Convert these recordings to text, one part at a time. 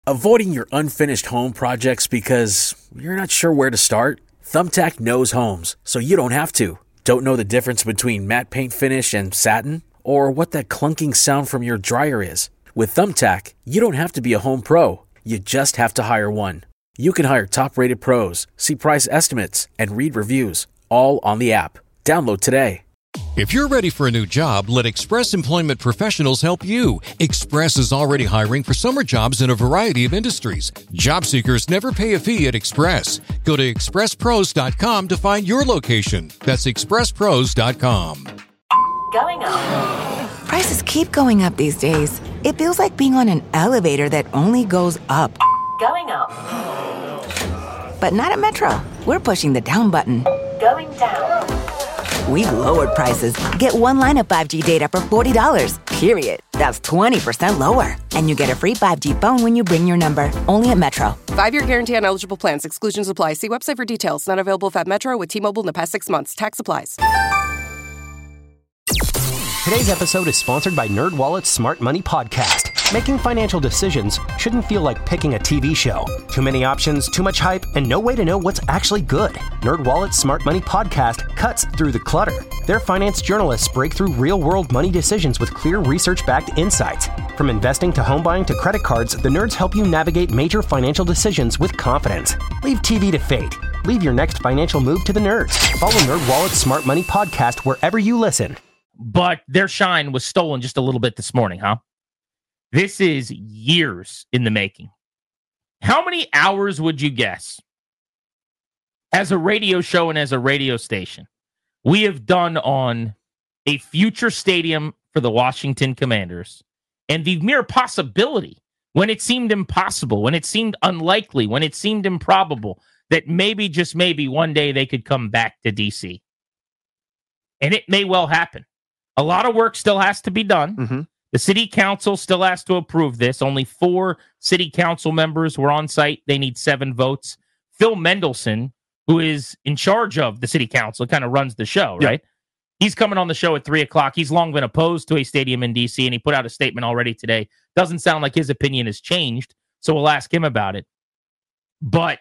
Avoiding your unfinished home projects because you're not sure where to start? Thumbtack knows homes, so you don't have to. Don't know the difference between matte paint finish and satin? Or what that clunking sound from your dryer is? With Thumbtack, you don't have to be a home pro. You just have to hire one. You can hire top-rated pros, see price estimates, and read reviews, all on the app. Download today. If you're ready for a new job, let Express Employment Professionals help you. Express is already hiring for summer jobs in a variety of industries. Job seekers never pay a fee at Express. Go to expresspros.com to find your location. That's expresspros.com. Going up. Prices keep going up these days. It feels like being on an elevator that only goes up. Going up. But not at Metro. We're pushing the down button. Going down. We've lowered prices. Get one line of 5G data for $40, period. That's 20% lower. And you get a free 5G phone when you bring your number. Only at Metro. 5-year guarantee on eligible plans. Exclusions apply. See website for details. Not available at Metro with T-Mobile in the past 6 months. Tax applies. Today's episode is sponsored by NerdWallet's Smart Money Podcast. Making financial decisions shouldn't feel like picking a TV show. Too many options, too much hype, and no way to know what's actually good. NerdWallet's Smart Money Podcast cuts through the clutter. Their finance journalists break through real-world money decisions with clear research-backed insights. From investing to home buying to credit cards, the nerds help you navigate major financial decisions with confidence. Leave TV to fate. Leave your next financial move to the nerds. Follow NerdWallet's Smart Money Podcast wherever you listen. But their shine was stolen just a little bit this morning, huh? This is years in the making. How many hours would you guess, as a radio show and as a radio station, we have done on a future stadium for the Washington Commanders, and the mere possibility, when it seemed impossible, when it seemed unlikely, when it seemed improbable, that maybe, just maybe, one day they could come back to D.C. And it may well happen. A lot of work still has to be done. Mm-hmm. The city council still has to approve this. Only 4 city council members were on site. They need 7 votes. Phil Mendelson, who is in charge of the city council, kind of runs the show, right? He's coming on the show at 3 o'clock. He's long been opposed to a stadium in D.C., and he put out a statement already today. Doesn't sound like his opinion has changed, so we'll ask him about it. But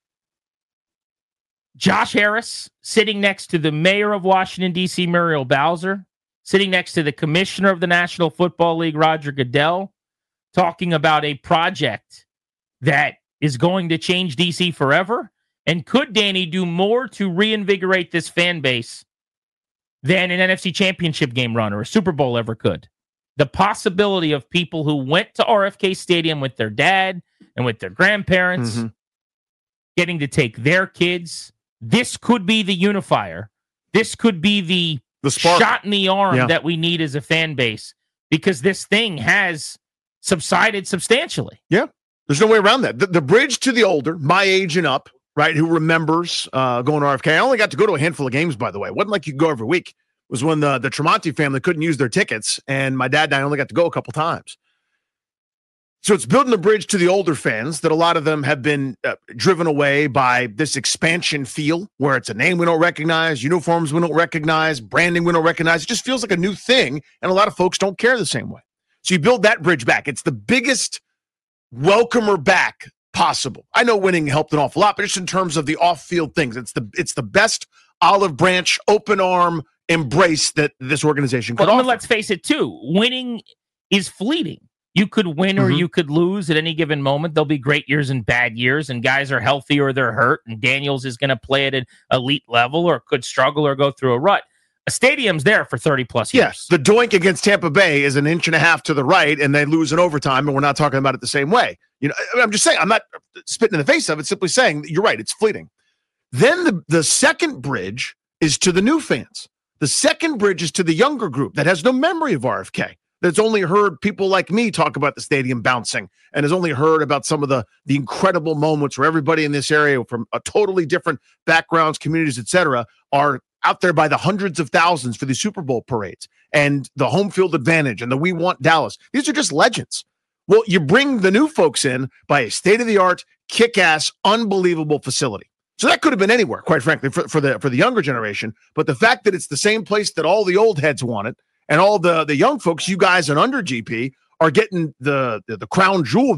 Josh Harris, sitting next to the mayor of Washington, D.C., Muriel Bowser, sitting next to the commissioner of the National Football League, Roger Goodell, talking about a project that is going to change D.C. forever. And could Danny do more to reinvigorate this fan base than an NFC Championship game run or a Super Bowl ever could? The possibility of people who went to RFK Stadium with their dad and with their grandparents getting to take their kids. This could be the unifier. This could be the spark, shot in the arm that we need as a fan base, because this thing has subsided substantially. Yeah, there's no way around that. The bridge to the older, my age and up, right, who remembers going to RFK. I only got to go to a handful of games, by the way. It wasn't like you could go every week. It was when the Tremonti family couldn't use their tickets, and my dad and I only got to go a couple times. So it's building the bridge to the older fans that a lot of them have been driven away by this expansion feel, where it's a name we don't recognize, uniforms we don't recognize, branding we don't recognize. It just feels like a new thing, and a lot of folks don't care the same way. So you build that bridge back. It's the biggest welcomer back possible. I know winning helped an awful lot, but just in terms of the off-field things, it's the best olive branch, open arm embrace that this organization could offer. Let's face it, too. Winning is fleeting. You could win or you could lose at any given moment. There'll be great years and bad years, and guys are healthy or they're hurt, and Daniels is going to play at an elite level or could struggle or go through a rut. A stadium's there for 30-plus years. Yes, the doink against Tampa Bay is 1.5 inches to the right, and they lose in overtime, and we're not talking about it the same way. You know, I'm just saying, I'm not spitting in the face of it, simply saying, you're right, it's fleeting. Then the second bridge is to the new fans. The second bridge is to the younger group that has no memory of RFK, that's only heard people like me talk about the stadium bouncing and has only heard about some of the incredible moments where everybody in this area from a totally different backgrounds, communities, et cetera, are out there by the hundreds of thousands for the Super Bowl parades and the home field advantage and the We Want Dallas. These are just legends. Well, you bring the new folks in by a state-of-the-art, kick-ass, unbelievable facility. So that could have been anywhere, quite frankly, for the younger generation. But the fact that it's the same place that all the old heads wanted, and all the young folks, you guys and under GP, are getting the crown jewel that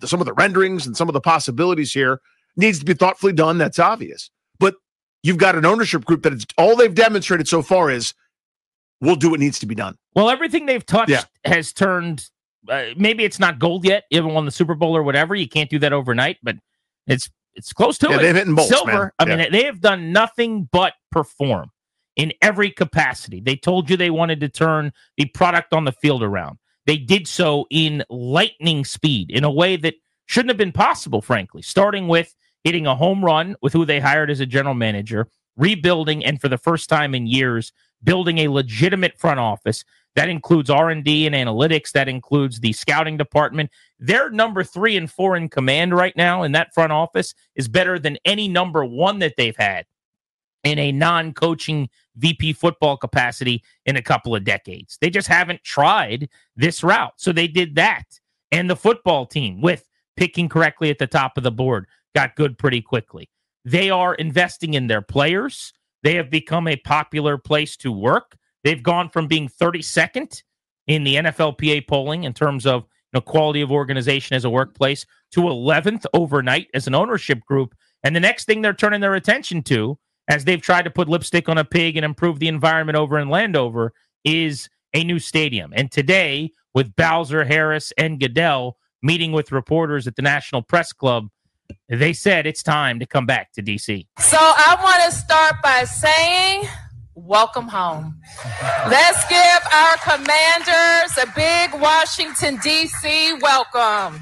some of the renderings and some of the possibilities here needs to be thoughtfully done. That's obvious. But you've got an ownership group that all they've demonstrated so far is we'll do what needs to be done. Well, everything they've touched has turned, maybe it's not gold yet, even won the Super Bowl or whatever. You can't do that overnight, but it's close to it. They've hit bolts, silver. Man. I mean, they have done nothing but perform in every capacity. They told you they wanted to turn the product on the field around. They did so in lightning speed in a way that shouldn't have been possible, frankly, starting with hitting a home run with who they hired as a general manager, rebuilding, and for the first time in years, building a legitimate front office. That includes R&D and analytics. That includes the scouting department. Their number 3 and 4 in command right now in that front office is better than any number 1 that they've had in a non-coaching VP football capacity in a couple of decades. They just haven't tried this route. So they did that. And the football team, with picking correctly at the top of the board, got good pretty quickly. They are investing in their players. They have become a popular place to work. They've gone from being 32nd in the NFLPA polling in terms of quality of organization as a workplace to 11th overnight as an ownership group. And the next thing they're turning their attention to, as they've tried to put lipstick on a pig and improve the environment over in Landover, is a new stadium. And today, with Bowser, Harris, and Goodell meeting with reporters at the National Press Club, they said it's time to come back to D.C. So I want to start by saying, welcome home. Let's give our Commanders a big Washington, D.C. welcome.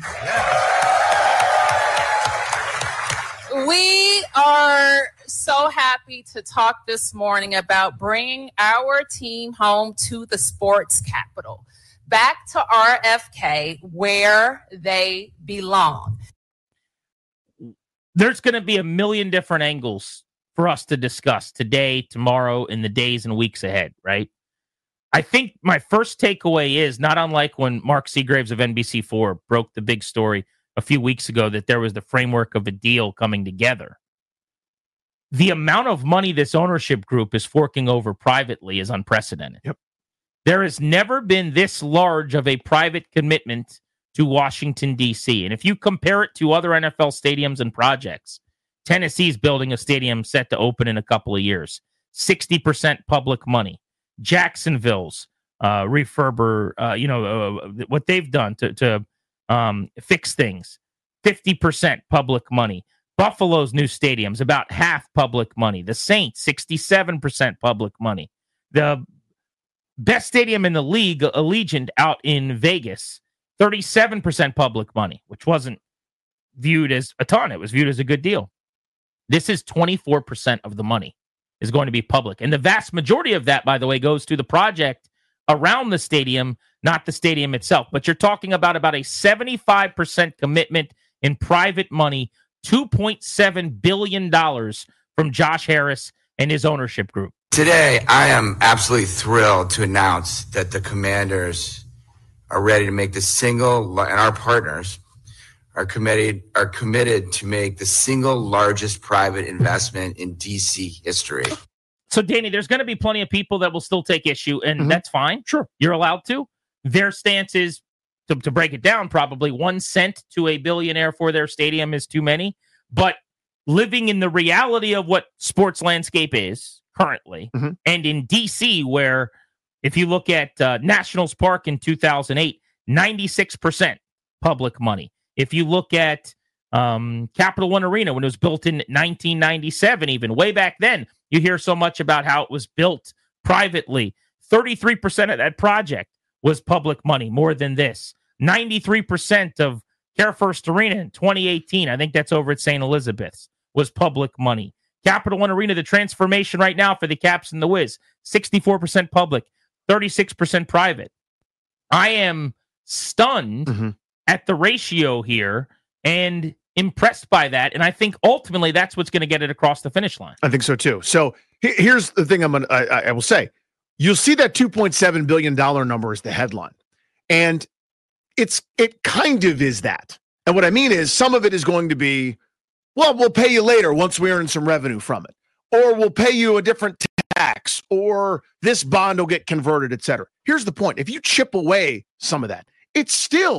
We are so happy to talk this morning about bringing our team home to the sports capital, back to RFK, where they belong. There's going to be a million different angles for us to discuss today, tomorrow, in the days and weeks ahead, right? I think my first takeaway is, not unlike when Mark Seagraves of NBC4 broke the big story a few weeks ago that there was the framework of a deal coming together. The amount of money this ownership group is forking over privately is unprecedented. Yep. There has never been this large of a private commitment to Washington, D.C. And if you compare it to other NFL stadiums and projects, Tennessee's building a stadium set to open in a couple of years, 60% public money. Jacksonville's refurb, what they've done to fix things, 50% public money. Buffalo's new stadium's about half public money. The Saints, 67% public money. The best stadium in the league, Allegiant, out in Vegas, 37% public money, which wasn't viewed as a ton. It was viewed as a good deal. This is 24% of the money is going to be public. And the vast majority of that, by the way, goes to the project around the stadium, not the stadium itself. But you're talking about a 75% commitment in private money, $2.7 billion from Josh Harris and his ownership group. Today, I am absolutely thrilled to announce that the Commanders are ready to make and our partners are committed to make the single largest private investment in DC history. So, Danny, there's going to be plenty of people that will still take issue, and that's fine. Sure. You're allowed to. Their stance is, to break it down, probably 1 cent to a billionaire for their stadium is too many. But living in the reality of what sports landscape is currently, and in D.C., where if you look at Nationals Park in 2008, 96% public money. If you look at Capital One Arena, when it was built in 1997, even way back then, you hear so much about how it was built privately. 33% of that project was public money, more than this. 93% of Care First Arena in 2018, I think that's over at St. Elizabeth's, was public money. Capital One Arena, the transformation right now for the Caps and the Wiz, 64% public, 36% private. I am stunned at the ratio here and impressed by that. And I think ultimately that's what's going to get it across the finish line. I think so too. So here's the thing I will say. You'll see that $2.7 billion number is the headline. And it kind of is that. And what I mean is some of it is going to be, well, we'll pay you later once we earn some revenue from it. Or we'll pay you a different tax, or this bond will get converted, et cetera. Here's the point. If you chip away some of that, it's still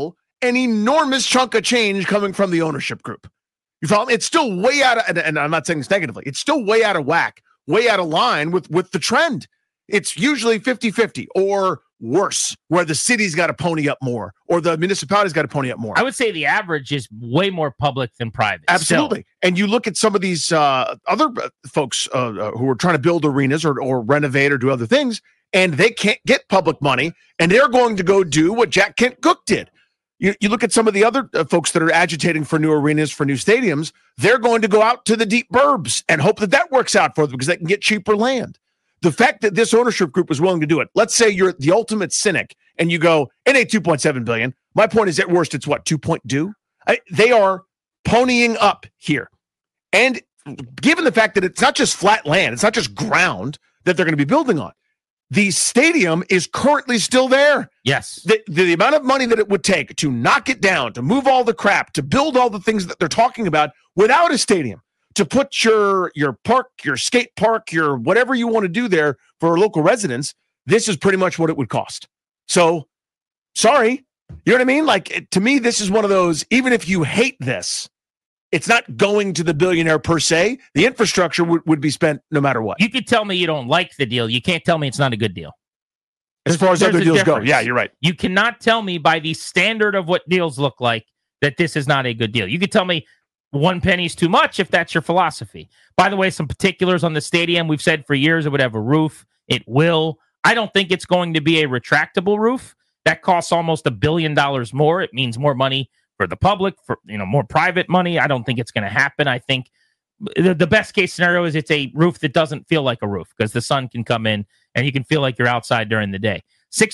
an enormous chunk of change coming from the ownership group. You follow me? It's still way out of, and I'm not saying this negatively, it's still way out of whack, way out of line with the trend. It's usually 50-50 or worse, where the city's got to pony up more or the municipality's got to pony up more. I would say the average is way more public than private. Absolutely. Still. And you look at some of these other folks who are trying to build arenas or renovate or do other things, and they can't get public money, and they're going to go do what Jack Kent Cooke did. You look at some of the other folks that are agitating for new arenas, for new stadiums, they're going to go out to the deep burbs and hope that works out for them because they can get cheaper land. The fact that this ownership group was willing to do it, let's say you're the ultimate cynic and you go, it ain't $2.7 billion. My point is, at worst, it's what, 2.2? They are ponying up here. And given the fact that it's not just flat land, it's not just ground that they're going to be building on, the stadium is currently still there. Yes. The amount of money that it would take to knock it down, to move all the crap, to build all the things that they're talking about without a stadium, to put your park, your skate park, your whatever you want to do there for local residents, this is pretty much what it would cost. So, sorry. You know what I mean? Like, to me, this is one of those, even if you hate this, it's not going to the billionaire per se. The infrastructure would be spent no matter what. You could tell me you don't like the deal. You can't tell me it's not a good deal. As far as other deals go. Yeah, you're right. You cannot tell me by the standard of what deals look like that this is not a good deal. You could tell me one penny's too much if that's your philosophy. By the way, some particulars on the stadium. We've said for years it would have a roof. It will. I don't think it's going to be a retractable roof. That costs almost $1 billion more. It means more money for the public, for more private money. I don't think it's going to happen. I think the best case scenario is it's a roof that doesn't feel like a roof because the sun can come in and you can feel like you're outside during the day.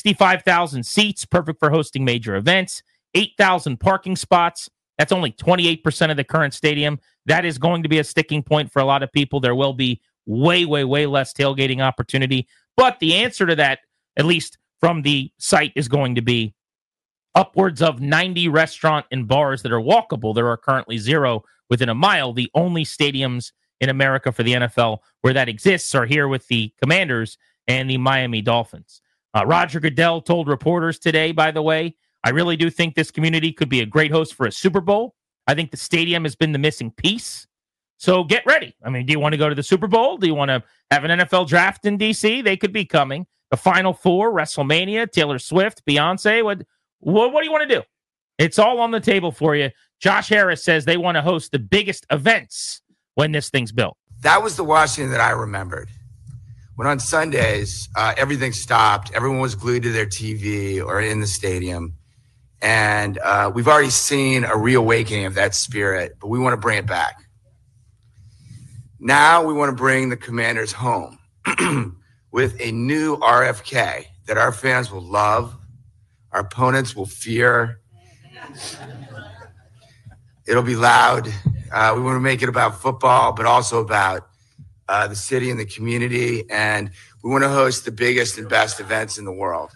65,000 seats, perfect for hosting major events. 8,000 parking spots. That's only 28% of the current stadium. That is going to be a sticking point for a lot of people. There will be way, way, way less tailgating opportunity. But the answer to that, at least from the site, is going to be upwards of 90 restaurant and bars that are walkable. There are currently 0 within a mile. The only stadiums in America for the NFL where that exists are here with the Commanders and the Miami Dolphins. Roger Goodell told reporters today, by the way, I really do think this community could be a great host for a Super Bowl. I think the stadium has been the missing piece. So get ready. I mean, do you want to go to the Super Bowl? Do you want to have an NFL draft in D.C.? They could be coming. The Final Four, WrestleMania, Taylor Swift, Beyonce. What do you want to do? It's all on the table for you. Josh Harris says they want to host the biggest events when this thing's built. That was the Washington that I remembered. When on Sundays, everything stopped. Everyone was glued to their TV or in the stadium. And we've already seen a reawakening of that spirit, but we want to bring it back. Now we want to bring the Commanders home with a new RFK that our fans will love, our opponents will fear. It'll be loud. We want to make it about football, but also about the city and the community. And we want to host the biggest and best events in the world.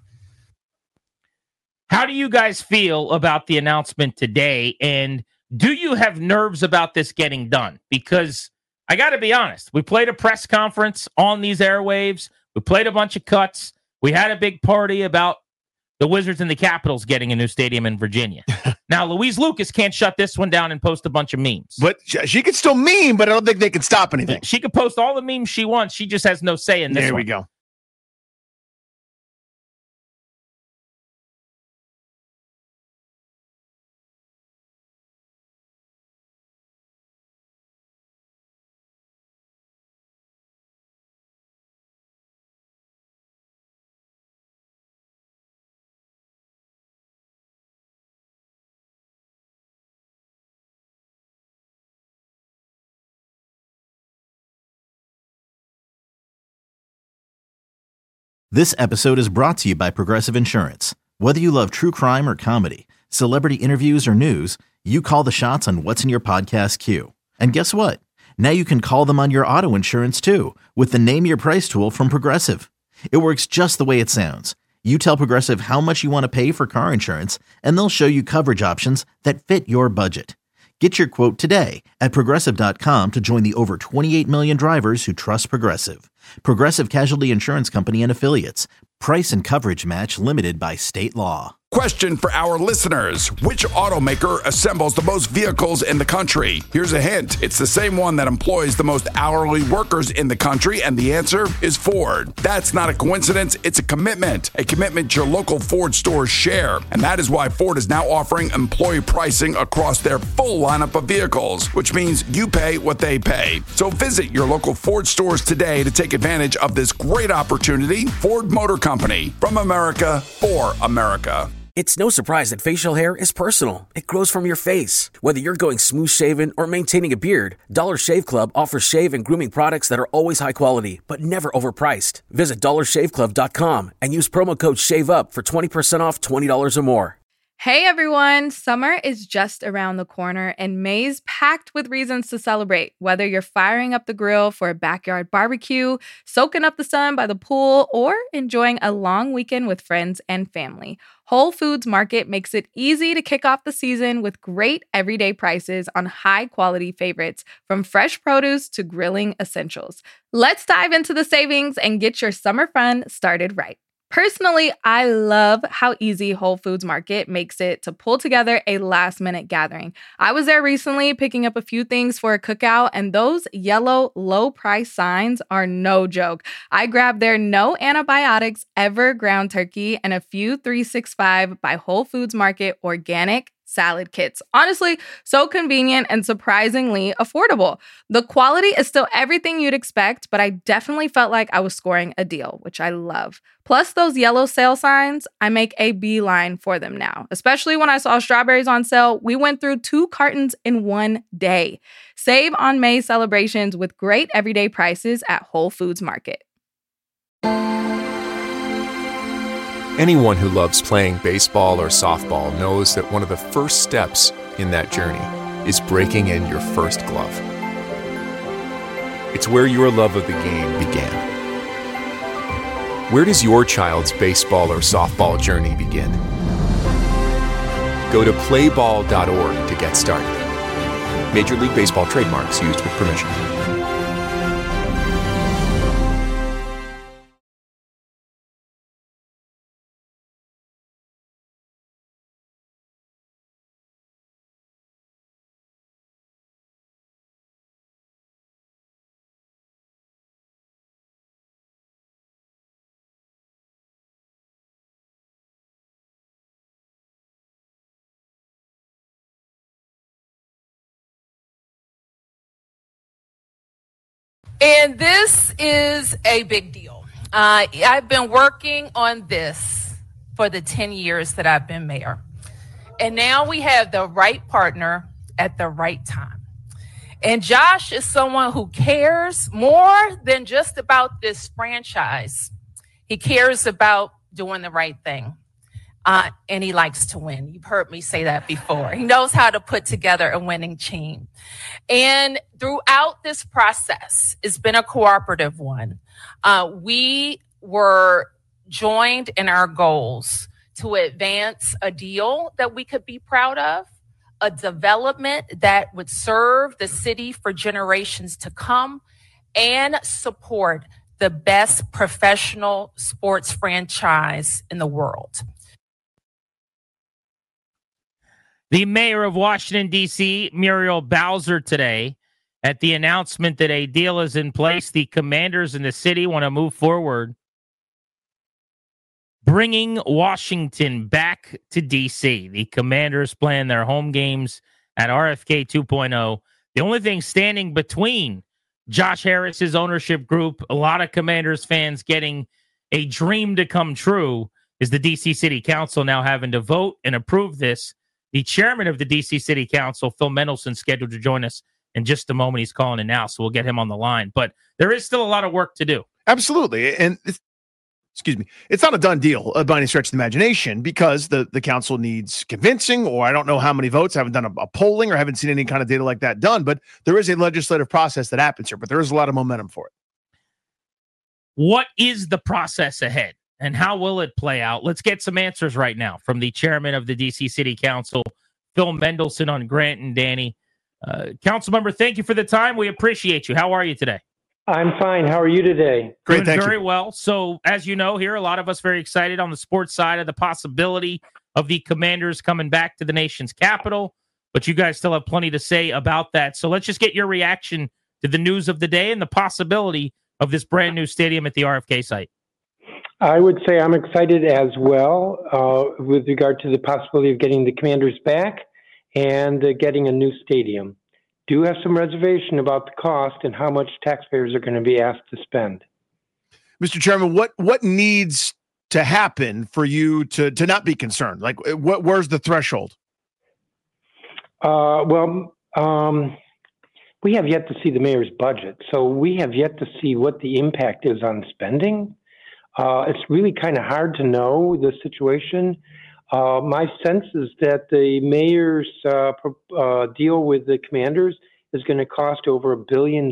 How do you guys feel about the announcement today? And do you have nerves about this getting done? Because I got to be honest, we played a press conference on these airwaves. We played a bunch of cuts. We had a big party about the Wizards and the Capitals getting a new stadium in Virginia. Now, Louise Lucas can't shut this one down and post a bunch of memes. But she can still meme, but I don't think they can stop anything. She could post all the memes she wants. She just has no say in this one. There we go. This episode is brought to you by Progressive Insurance. Whether you love true crime or comedy, celebrity interviews or news, you call the shots on what's in your podcast queue. And guess what? Now you can call them on your auto insurance too with the Name Your Price tool from Progressive. It works just the way it sounds. You tell Progressive how much you want to pay for car insurance, and they'll show you coverage options that fit your budget. Get your quote today at Progressive.com to join the over 28 million drivers who trust Progressive. Progressive Casualty Insurance Company and Affiliates. Price and coverage match limited by state law. Question for our listeners. Which automaker assembles the most vehicles in the country? Here's a hint. It's the same one that employs the most hourly workers in the country, and the answer is Ford. That's not a coincidence. It's a commitment your local Ford stores share. And that is why Ford is now offering employee pricing across their full lineup of vehicles, which means you pay what they pay. So visit your local Ford stores today to take advantage of this great opportunity. Ford Motor Company, from America for America. It's no surprise that facial hair is personal. It grows from your face. Whether you're going smooth shaven or maintaining a beard, Dollar Shave Club offers shave and grooming products that are always high quality, but never overpriced. Visit dollarshaveclub.com and use promo code SHAVEUP for 20% off $20 or more. Hey everyone, summer is just around the corner and May's packed with reasons to celebrate. Whether you're firing up the grill for a backyard barbecue, soaking up the sun by the pool, or enjoying a long weekend with friends and family, Whole Foods Market makes it easy to kick off the season with great everyday prices on high-quality favorites, from fresh produce to grilling essentials. Let's dive into the savings and get your summer fun started right. Personally, I love how easy Whole Foods Market makes it to pull together a last-minute gathering. I was there recently picking up a few things for a cookout, and those yellow low-price signs are no joke. I grabbed their no antibiotics ever ground turkey and a few 365 by Whole Foods Market organic salad kits. Honestly, so convenient and surprisingly affordable. The quality is still everything you'd expect, but I definitely felt like I was scoring a deal, which I love. Plus those yellow sale signs, I make a beeline for them now. Especially when I saw strawberries on sale, we went through 2 cartons in one day. Save on May celebrations with great everyday prices at Whole Foods Market. Anyone who loves playing baseball or softball knows that one of the first steps in that journey is breaking in your first glove. It's where your love of the game began. Where does your child's baseball or softball journey begin? Go to playball.org to get started. Major League Baseball trademarks used with permission. And this is a big deal. I've been working on this for the 10 years that I've been mayor. And now we have the right partner at the right time. And Josh is someone who cares more than just about this franchise. He cares about doing the right thing. And he likes to win. You've heard me say that before. He knows how to put together a winning team. And throughout this process, it's been a cooperative one. We were joined in our goals to advance a deal that we could be proud of, a development that would serve the city for generations to come, and support the best professional sports franchise in the world. The mayor of Washington, D.C., Muriel Bowser, today, at the announcement that a deal is in place, the Commanders in the city want to move forward, bringing Washington back to D.C. The Commanders playing their home games at RFK 2.0. The only thing standing between Josh Harris's ownership group, a lot of Commanders fans getting a dream to come true, is the D.C. City Council now having to vote and approve this. The chairman of the D.C. City Council, Phil Mendelson, scheduled to join us in just a moment. He's calling in now, so we'll get him on the line. But there is still a lot of work to do. Absolutely. And it's not a done deal by any stretch of the imagination, because the council needs convincing, or I don't know how many votes. I haven't done a polling or haven't seen any kind of data like that done, but there is a legislative process that happens here, but there is a lot of momentum for it. What is the process ahead? And how will it play out? Let's get some answers right now from the chairman of the D.C. City Council, Phil Mendelson, on Grant and Danny. Council member, thank you for the time. We appreciate you. How are you today? I'm fine. How are you today? Great, thank you. Very well. So, as you know, here, a lot of us very excited on the sports side of the possibility of the Commanders coming back to the nation's capital, but you guys still have plenty to say about that. So let's just get your reaction to the news of the day and the possibility of this brand new stadium at the RFK site. I would say I'm excited as well with regard to the possibility of getting the Commanders back and getting a new stadium. Do have some reservation about the cost and how much taxpayers are going to be asked to spend. Mr. Chairman, what needs to happen for you to not be concerned? Like, where's the threshold? We have yet to see the mayor's budget, so we have yet to see what the impact is on spending. It's really kind of hard to know the situation. My sense is that the mayor's deal with the Commanders is going to cost over $1 billion.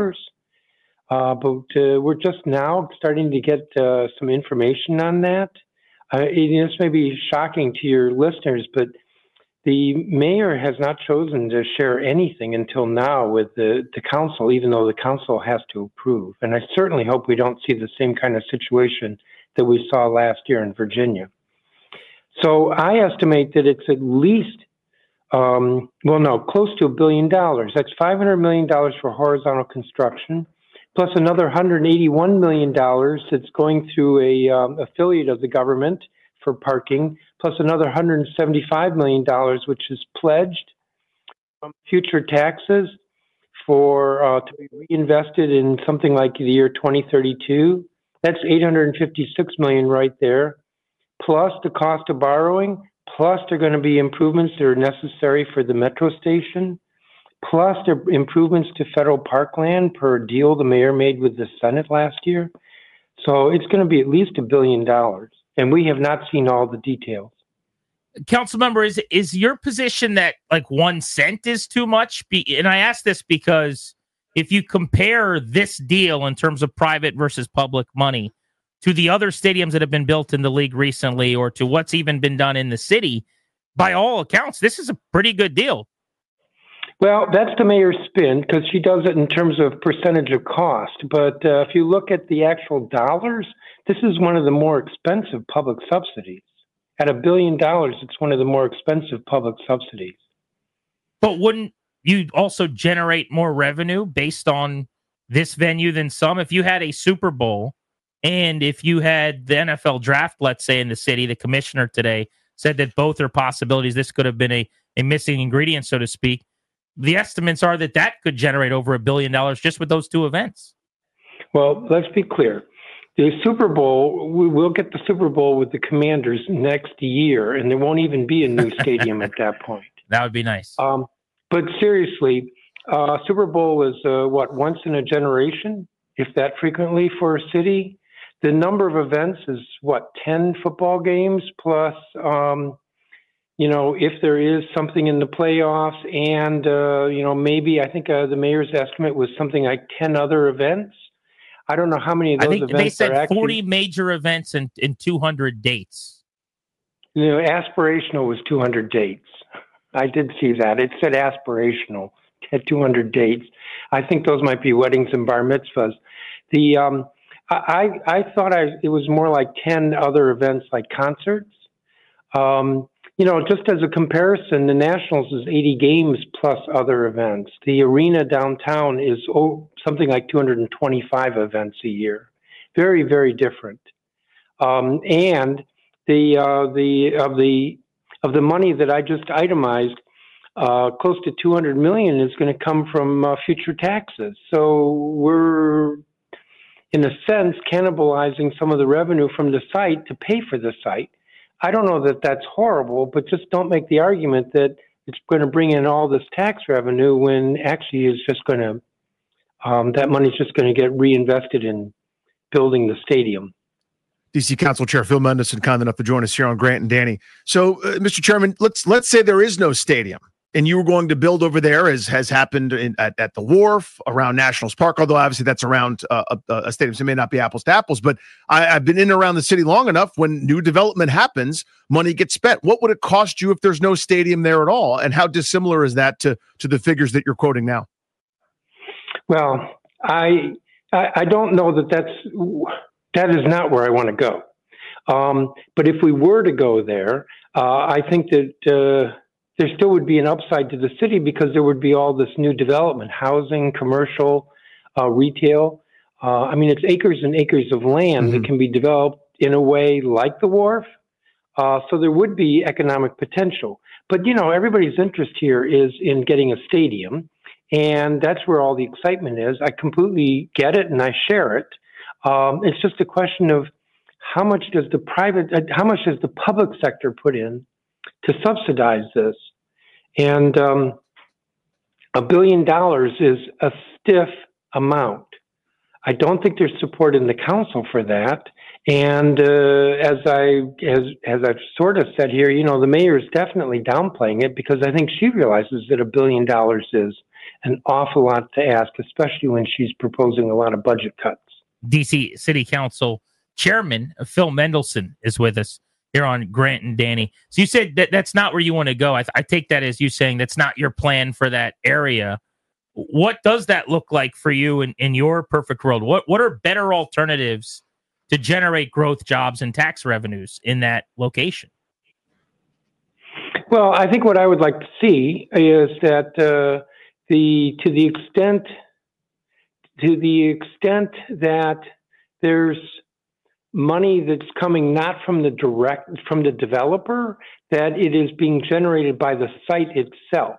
But we're just now starting to get some information on that. This may be shocking to your listeners, but the mayor has not chosen to share anything until now with the council, even though the council has to approve. And I certainly hope we don't see the same kind of situation that we saw last year in Virginia. So I estimate that it's at least, close to $1 billion. That's $500 million for horizontal construction, plus another $181 million that's going through a affiliate of the government for parking, plus another $175 million, which is pledged from future taxes to be reinvested in something like the year 2032. That's $856 million right there, plus the cost of borrowing, plus there are going to be improvements that are necessary for the metro station, plus there are improvements to federal parkland per deal the mayor made with the Senate last year. So it's going to be at least $1 billion. And we have not seen all the details. Councilmember, is your position that like 1 cent is too much? And I ask this because if you compare this deal in terms of private versus public money to the other stadiums that have been built in the league recently or to what's even been done in the city, by all accounts, this is a pretty good deal. Well, that's the mayor's spin because she does it in terms of percentage of cost. But if you look at the actual dollars, this is one of the more expensive public subsidies. At $1 billion, it's one of the more expensive public subsidies. But wouldn't you also generate more revenue based on this venue than some? If you had a Super Bowl and if you had the NFL draft, let's say, in the city, the commissioner today said that both are possibilities. This could have been a missing ingredient, so to speak. The estimates are that could generate over $1 billion just with those two events. Well, let's be clear. The Super Bowl, we will get the Super Bowl with the Commanders next year, and there won't even be a new stadium at that point. That would be nice. But seriously, Super Bowl is, once in a generation, if that frequently for a city? The number of events is, 10 football games plus, if there is something in the playoffs and, maybe I think the mayor's estimate was something like 10 other events. I don't know how many of those events are actually. They said 40 major events and 200 dates. Aspirational was 200 dates. I did see that. It said aspirational at 200 dates. I think those might be weddings and bar mitzvahs. I thought it was more like 10 other events like concerts. Just as a comparison, the Nationals is 80 games plus other events. The arena downtown is something like 225 events a year. Very, very different. And of the money that I just itemized, close to $200 million is going to come from future taxes. So we're, in a sense, cannibalizing some of the revenue from the site to pay for the site. I don't know that that's horrible, but just don't make the argument that it's going to bring in all this tax revenue when actually it's just going to, that money's just going to get reinvested in building the stadium. DC Council Chair Phil Mendelssohn, kind enough to join us here on Grant and Danny. So, Mr. Chairman, let's say there is no stadium, and you were going to build over there, as has happened at the Wharf, around Nationals Park, although obviously that's around a stadium, so it may not be apples to apples. But I've been in and around the city long enough. When new development happens, money gets spent. What would it cost you if there's no stadium there at all? And how dissimilar is that to the figures that you're quoting now? Well, I don't know that is not where I want to go. But if we were to go there, I think that there still would be an upside to the city because there would be all this new development, housing, commercial, retail. It's acres and acres of land that can be developed in a way like the wharf. So there would be economic potential. But, everybody's interest here is in getting a stadium. And that's where all the excitement is. I completely get it and I share it. It's just a question of how much does the public sector put in to subsidize this? And $1 billion is a stiff amount. I don't think there's support in the council for that. And as I've sort of said here, the mayor is definitely downplaying it because I think she realizes that $1 billion is an awful lot to ask, especially when she's proposing a lot of budget cuts. DC City Council Chairman Phil Mendelson is with us here on Grant and Danny. So you said that's not where you want to go. I take that as you saying that's not your plan for that area. What does that look like for you in your perfect world? What are better alternatives to generate growth, jobs, and tax revenues in that location? Well, I think what I would like to see is that to the extent that there's money that's coming not from the developer, that it is being generated by the site itself.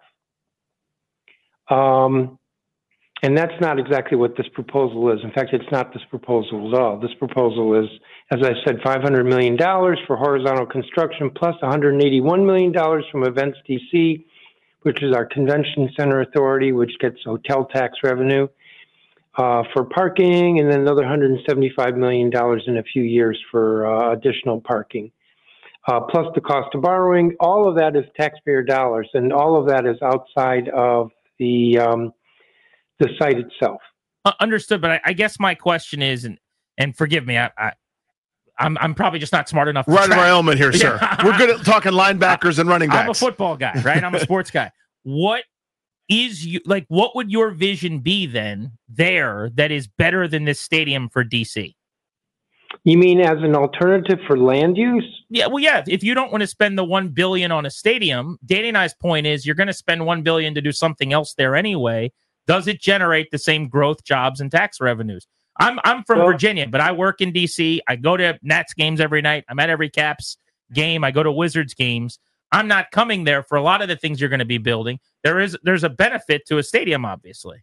And that's not exactly what this proposal is. In fact, it's not this proposal at all. This proposal is, as I said, $500 million for horizontal construction plus $181 million from Events DC, which is our convention center authority, which gets hotel tax revenue for parking, and then another $175 million in a few years for additional parking, plus the cost of borrowing. All of that is taxpayer dollars, and all of that is outside of the site itself. Understood, but I guess my question is, and forgive me, I'm probably just not smart enough. Right in my element here, sir. We're good at talking linebackers and running backs. I'm a football guy, right? I'm a sports guy. What would your vision be then there that is better than this stadium for DC? You mean as an alternative for land use? Yeah, well, yeah. If you don't want to spend the $1 billion on a stadium, Danny and I's point is you're going to spend $1 billion to do something else there anyway. Does it generate the same growth, jobs, and tax revenues? I'm from Virginia, but I work in DC. I go to Nats games every night. I'm at every Caps game. I go to Wizards games. I'm not coming there for a lot of the things you're going to be building. There's a benefit to a stadium, obviously.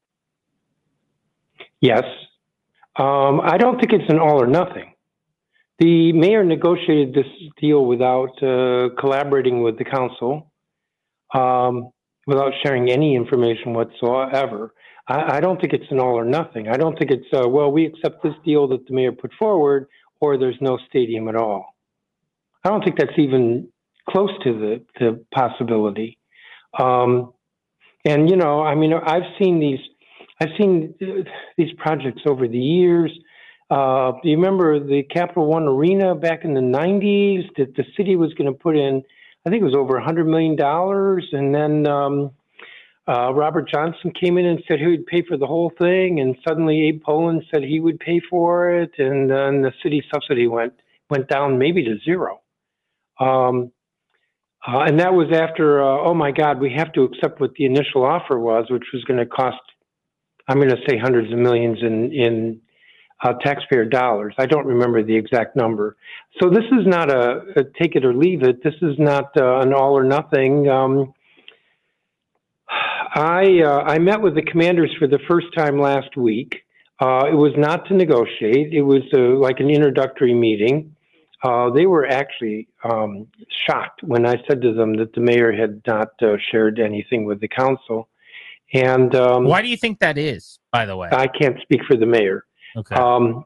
Yes. I don't think it's an all or nothing. The mayor negotiated this deal without collaborating with the council, without sharing any information whatsoever. I don't think it's an all or nothing. I don't think it's, we accept this deal that the mayor put forward, or there's no stadium at all. I don't think that's even close to the possibility. I've seen these projects over the years. Do you remember the Capital One Arena back in the 90s that the city was going to put in, I think it was over $100 million. And then Robert Johnson came in and said he would pay for the whole thing. And suddenly Abe Poland said he would pay for it. And then the city subsidy went down maybe to zero. And that was after, oh my God, we have to accept what the initial offer was, which was going to cost, I'm going to say hundreds of millions in taxpayer dollars. I don't remember the exact number. So this is not a take it or leave it. This is not an all or nothing. I met with the commanders for the first time last week. It was not to negotiate. It was like an introductory meeting. They were actually shocked when I said to them that the mayor had not shared anything with the council. And why do you think that is, by the way? I can't speak for the mayor. Okay.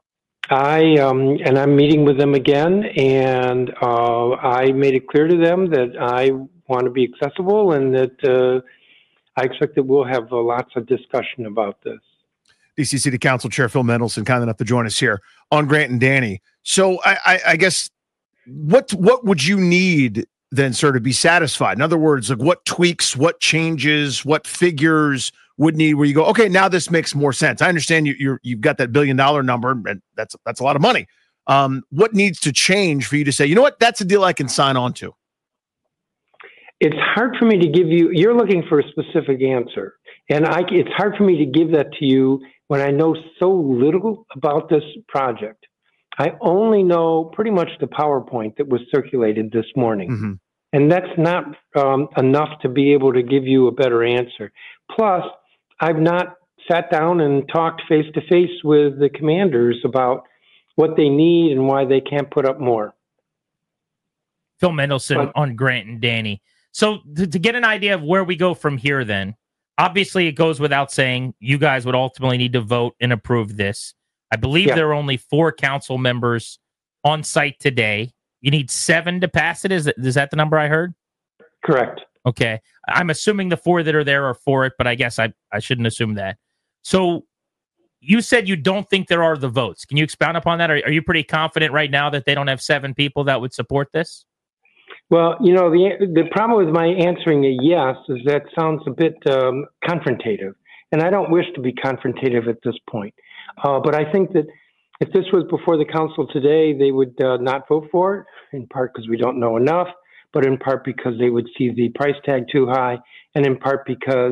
I'm meeting with them again, and I made it clear to them that I want to be accessible and that I expect that we'll have lots of discussion about this. DC City Council Chair Phil Mendelson, kind enough to join us here on Grant and Danny. So I guess what would you need then, sir, to be satisfied? In other words, like what tweaks, what changes, what figures would need where you go, okay, now this makes more sense. I understand you've got that $1 billion number, and that's a lot of money. What needs to change for you to say, you know what, that's a deal I can sign on to? It's hard for me to give you, you're looking for a specific answer. And it's hard for me to give that to you when I know so little about this project. I only know pretty much the PowerPoint that was circulated this morning. Mm-hmm. And that's not enough to be able to give you a better answer. Plus, I've not sat down and talked face-to-face with the commanders about what they need and why they can't put up more. Phil Mendelson on Grant and Danny. So to get an idea of where we go from here then, obviously it goes without saying you guys would ultimately need to vote and approve this. I believe there are only 4 council members on site today. You need 7 to pass it. Is that the number I heard? Correct. Okay. I'm assuming the 4 that are there are for it, but I guess I shouldn't assume that. So you said you don't think there are the votes. Can you expound upon that? Are you pretty confident right now that they don't have 7 people that would support this? Well, the problem with my answering a yes is that sounds a bit confrontative, and I don't wish to be confrontative at this point. But I think that if this was before the council today, they would not vote for it, in part because we don't know enough, but in part because they would see the price tag too high, and in part because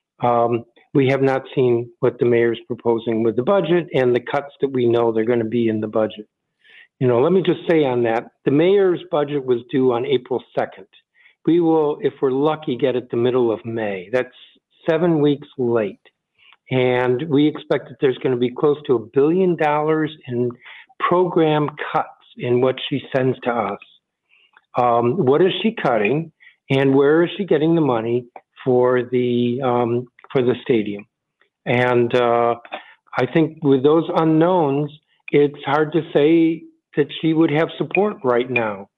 we have not seen what the mayor's proposing with the budget and the cuts that we know they're going to be in the budget. Let me just say on that, the mayor's budget was due on April 2nd. We will, if we're lucky, get it the middle of May. That's 7 weeks late. And we expect that there's going to be close to $1 billion in program cuts in what she sends to us. What is she cutting, and where is she getting the money for the stadium? And I think with those unknowns, it's hard to say that she would have support right now.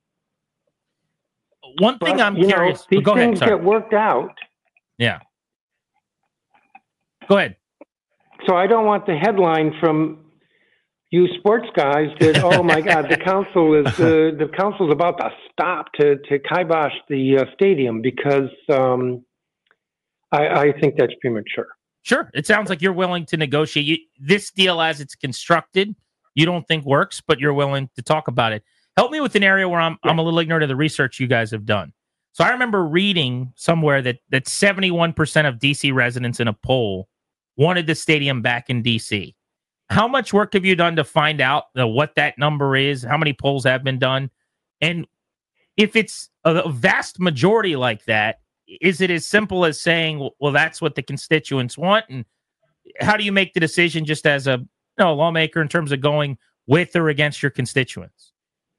One thing I'm curious. These go things ahead, get worked out. Yeah. Go ahead. So I don't want the headline from you sports guys that, oh my God, the council's about to stop to kibosh the stadium, because I think that's premature. Sure. It sounds like you're willing to negotiate. This deal as it's constructed, you don't think works, but you're willing to talk about it. Help me with an area where I'm a little ignorant of the research you guys have done. So I remember reading somewhere that 71% of DC residents in a poll wanted the stadium back in DC. How much work have you done to find out what that number is? How many polls have been done? And if it's a vast majority like that, is it as simple as saying, well, that's what the constituents want? And how do you make the decision just as a lawmaker in terms of going with or against your constituents?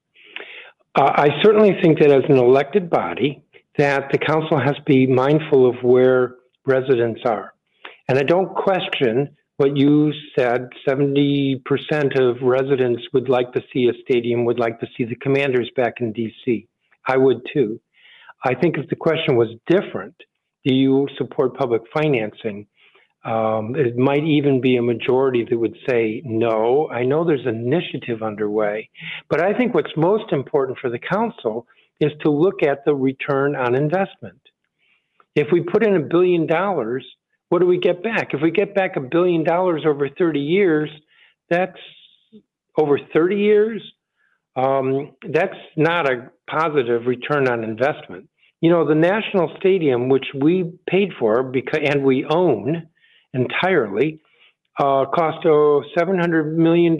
I certainly think that as an elected body, that the council has to be mindful of where residents are. And I don't question what you said, 70% of residents would like to see a stadium, would like to see the Commanders back in D.C. I would too. I think if the question was different, do you support public financing? It might even be a majority that would say no. I know there's an initiative underway, but I think what's most important for the council is to look at the return on investment. If we put in $1 billion, what do we get back? If we get back $1 billion over 30 years, that's over 30 years. That's not a positive return on investment. The National Stadium, which we paid for and we own entirely, cost $700 million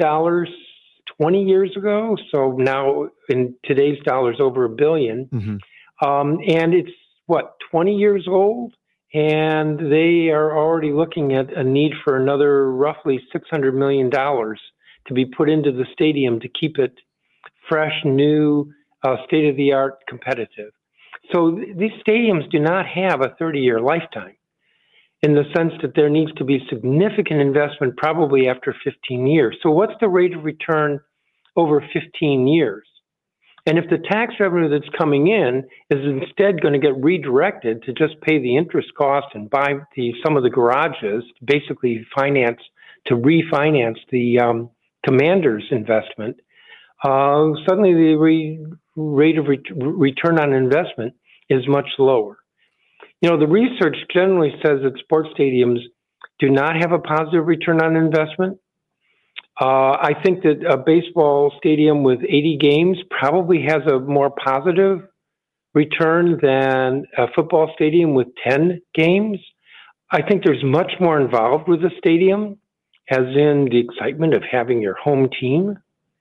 20 years ago. So now in today's dollars, over $1 billion. Mm-hmm. And it's 20 years old? And they are already looking at a need for another roughly $600 million to be put into the stadium to keep it fresh, new, state-of-the-art, competitive. So these stadiums do not have a 30-year lifetime, in the sense that there needs to be significant investment probably after 15 years. So what's the rate of return over 15 years? And if the tax revenue that's coming in is instead going to get redirected to just pay the interest cost and buy some of the garages, basically refinance the Commanders investment, suddenly the rate of return on investment is much lower. The research generally says that sports stadiums do not have a positive return on investment. I think that a baseball stadium with 80 games probably has a more positive return than a football stadium with 10 games. I think there's much more involved with the stadium, as in the excitement of having your home team.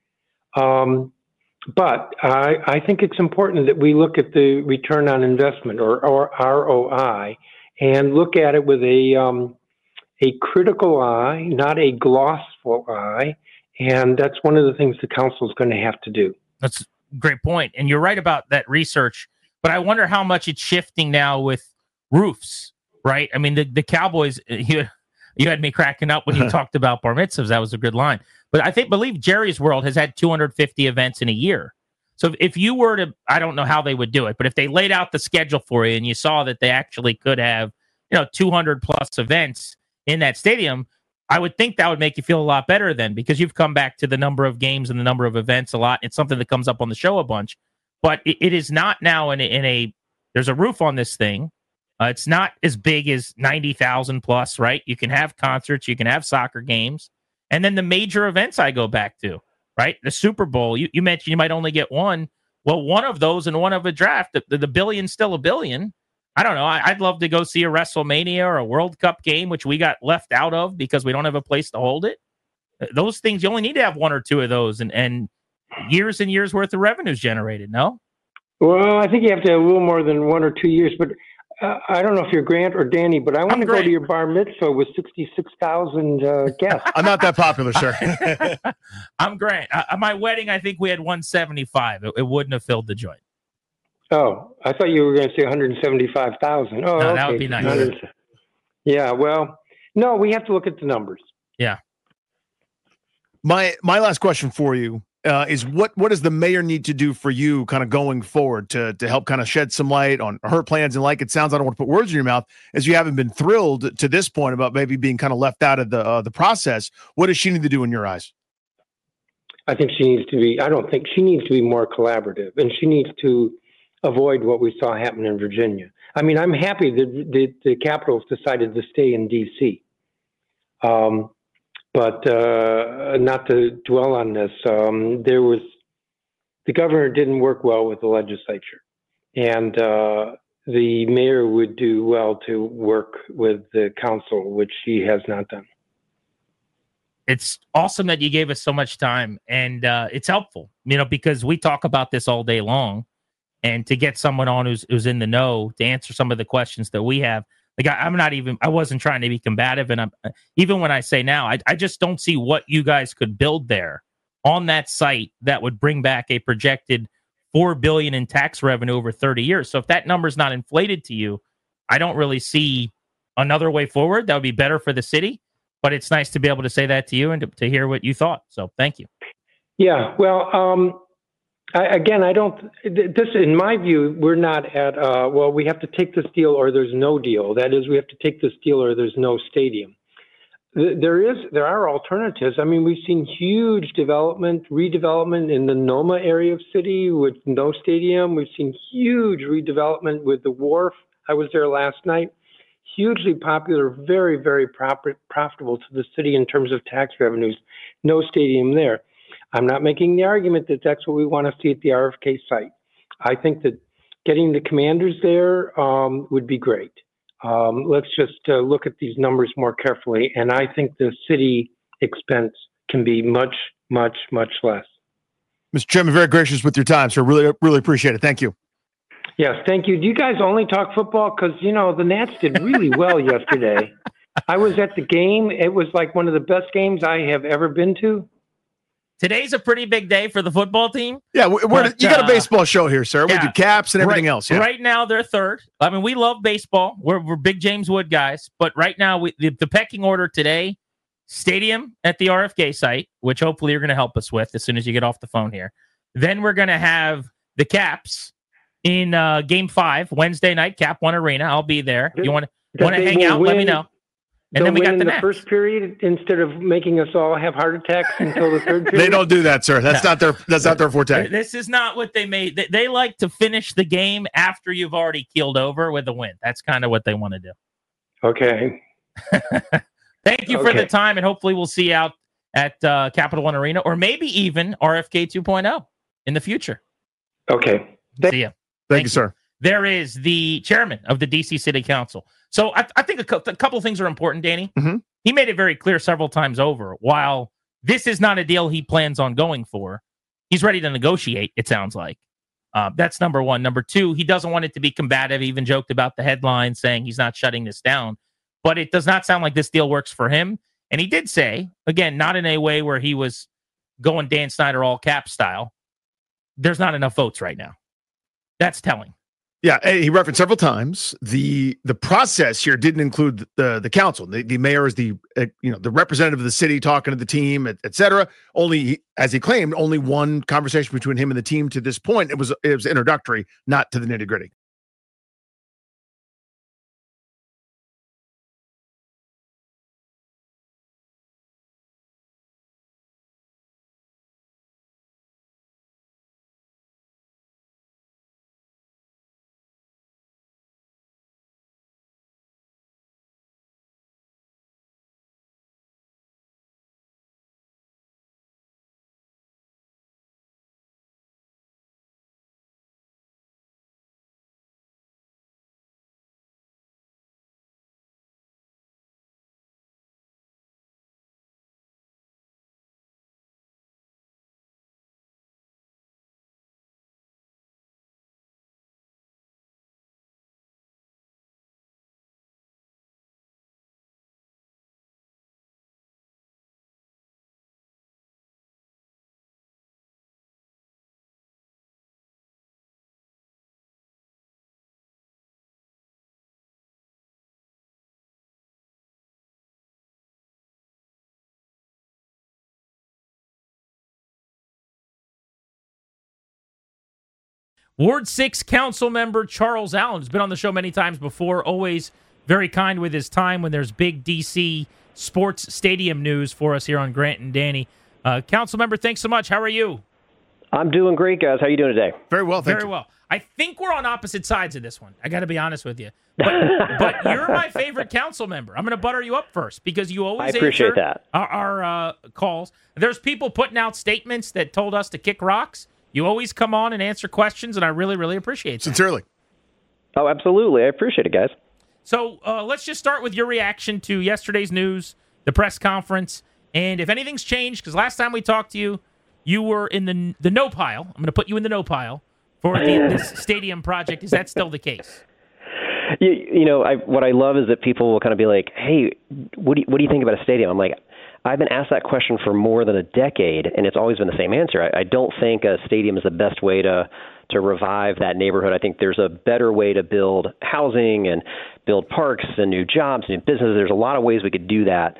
But I think it's important that we look at the return on investment, or ROI, and look at it with a critical eye, not a glossful eye. And that's one of the things the council is going to have to do. That's a great point. And you're right about that research. But I wonder how much it's shifting now with roofs, right? I mean, the Cowboys, you had me cracking up when you talked about bar mitzvahs. That was a good line. But I believe Jerry's World has had 250 events in a year. So if you were to, I don't know how they would do it, but if they laid out the schedule for you and you saw that they actually could have, 200 plus events in that stadium, I would think that would make you feel a lot better then, because you've come back to the number of games and the number of events a lot. It's something that comes up on the show a bunch, but it is not now in a there's a roof on this thing. It's not as big as 90,000 plus, right? You can have concerts, you can have soccer games, and then the major events I go back to, right? The Super Bowl, you mentioned you might only get one. Well, one of those and one of a draft, the billion's still a billion. I don't know. I'd love to go see a WrestleMania or a World Cup game, which we got left out of because we don't have a place to hold it. Those things, you only need to have one or two of those, and years and years worth of revenues generated, no? Well, I think you have to have a little more than 1 or 2 years, but I don't know if you're Grant or Danny, but I want to go to your bar mitzvah with 66,000 guests. I'm not that popular, sir. I'm Grant. At my wedding, I think we had 175. It wouldn't have filled the joint. Oh, I thought you were going to say 175,000. Oh, no, okay. That would be nice. Yeah, well, no, we have to look at the numbers. Yeah. My last question for you is what does the mayor need to do for you kind of going forward to help kind of shed some light on her plans? And like it sounds, I don't want to put words in your mouth, as you haven't been thrilled to this point about maybe being kind of left out of the process. What does she need to do in your eyes? I think she needs to be more collaborative, and she needs to avoid what we saw happen in Virginia. I mean, I'm happy that the Capitals decided to stay in D.C. But not to dwell on this, the governor didn't work well with the legislature, and the mayor would do well to work with the council, which she has not done. It's awesome that you gave us so much time, and it's helpful, because we talk about this all day long. And to get someone on who's in the know to answer some of the questions that we have, like I wasn't trying to be combative, and even when I say now, I just don't see what you guys could build there on that site that would bring back a projected $4 billion in tax revenue over 30 years. So if that number's not inflated to you, I don't really see another way forward that would be better for the city. But it's nice to be able to say that to you and to hear what you thought. So thank you. Yeah, well. This, in my view, we're not at, we have to take this deal or there's no deal. That is, we have to take this deal or there's no stadium. There are alternatives. I mean, we've seen huge redevelopment in the Noma area of city with no stadium. We've seen huge redevelopment with the wharf. I was there last night. Hugely popular, very, very profitable to the city in terms of tax revenues. No stadium there. I'm not making the argument that that's what we want to see at the RFK site. I think that getting the Commanders there would be great. Let's just look at these numbers more carefully, and I think the city expense can be much, much, much less. Mr. Chairman, very gracious with your time, sir. Really, really appreciate it. Thank you. Yes, thank you. Do you guys only talk football? Because, the Nats did really well yesterday. I was at the game. It was like one of the best games I have ever been to. Today's a pretty big day for the football team. Yeah, you got a baseball show here, sir. We do caps and everything else. Yeah. Right now, they're third. I mean, we love baseball. We're big James Wood guys. But right now, the pecking order today, stadium at the RFK site, which hopefully you're going to help us with as soon as you get off the phone here. Then we're going to have the Caps in Game 5, Wednesday night, Cap One Arena. I'll be there. You want to hang out? Let me know. And then we got the Nats. First period instead of making us all have heart attacks until the third period. They don't do that, sir. That's not their forte. This is not what they made. They like to finish the game after you've already keeled over with a win. That's kind of what they want to do. Okay. Thank you for the time, and hopefully we'll see you out at Capital One Arena, or maybe even RFK 2.0 in the future. Okay. See ya. Thank you, sir. there is the chairman of the D.C. City Council. So I think a couple of things are important, Danny. Mm-hmm. He made it very clear several times over, while this is not a deal he plans on going for, he's ready to negotiate, it sounds like. That's number one. Number two, he doesn't want it to be combative. He even joked about the headline saying he's not shutting this down. But it does not sound like this deal works for him. And he did say, again, not in a way where he was going Dan Snyder all cap style, there's not enough votes right now. That's telling. Yeah, he referenced several times the process here didn't include the council. The mayor is the the representative of the city talking to the team, et cetera. Only, as he claimed, only one conversation between him and the team to this point. It was introductory, not to the nitty gritty. Ward 6 council member Charles Allen has been on the show many times before, always very kind with his time when there's big D.C. sports stadium news for us here on Grant and Danny. Council member, thanks so much. How are you? I'm doing great, guys. How are you doing today? Very well, thank you. Very well. I think we're on opposite sides of this one. I got to be honest with you. But you're my favorite council member. I'm going to butter you up first because you always appreciate answer our calls. There's people putting out statements that told us to kick rocks. You always come on and answer questions, and I really, really appreciate that. Sincerely. Oh, absolutely. I appreciate it, guys. So let's just start with your reaction to yesterday's news, the press conference, and if anything's changed, because last time we talked to you, you were in the no pile. I'm going to put you in the no pile for this stadium project. Is that still the case? What I love is that people will kind of be like, hey, what do you think about a stadium? I'm like, I've been asked that question for more than a decade, and it's always been the same answer. I don't think a stadium is the best way to revive that neighborhood. I think there's a better way to build housing and build parks and new jobs, new businesses. There's a lot of ways we could do that.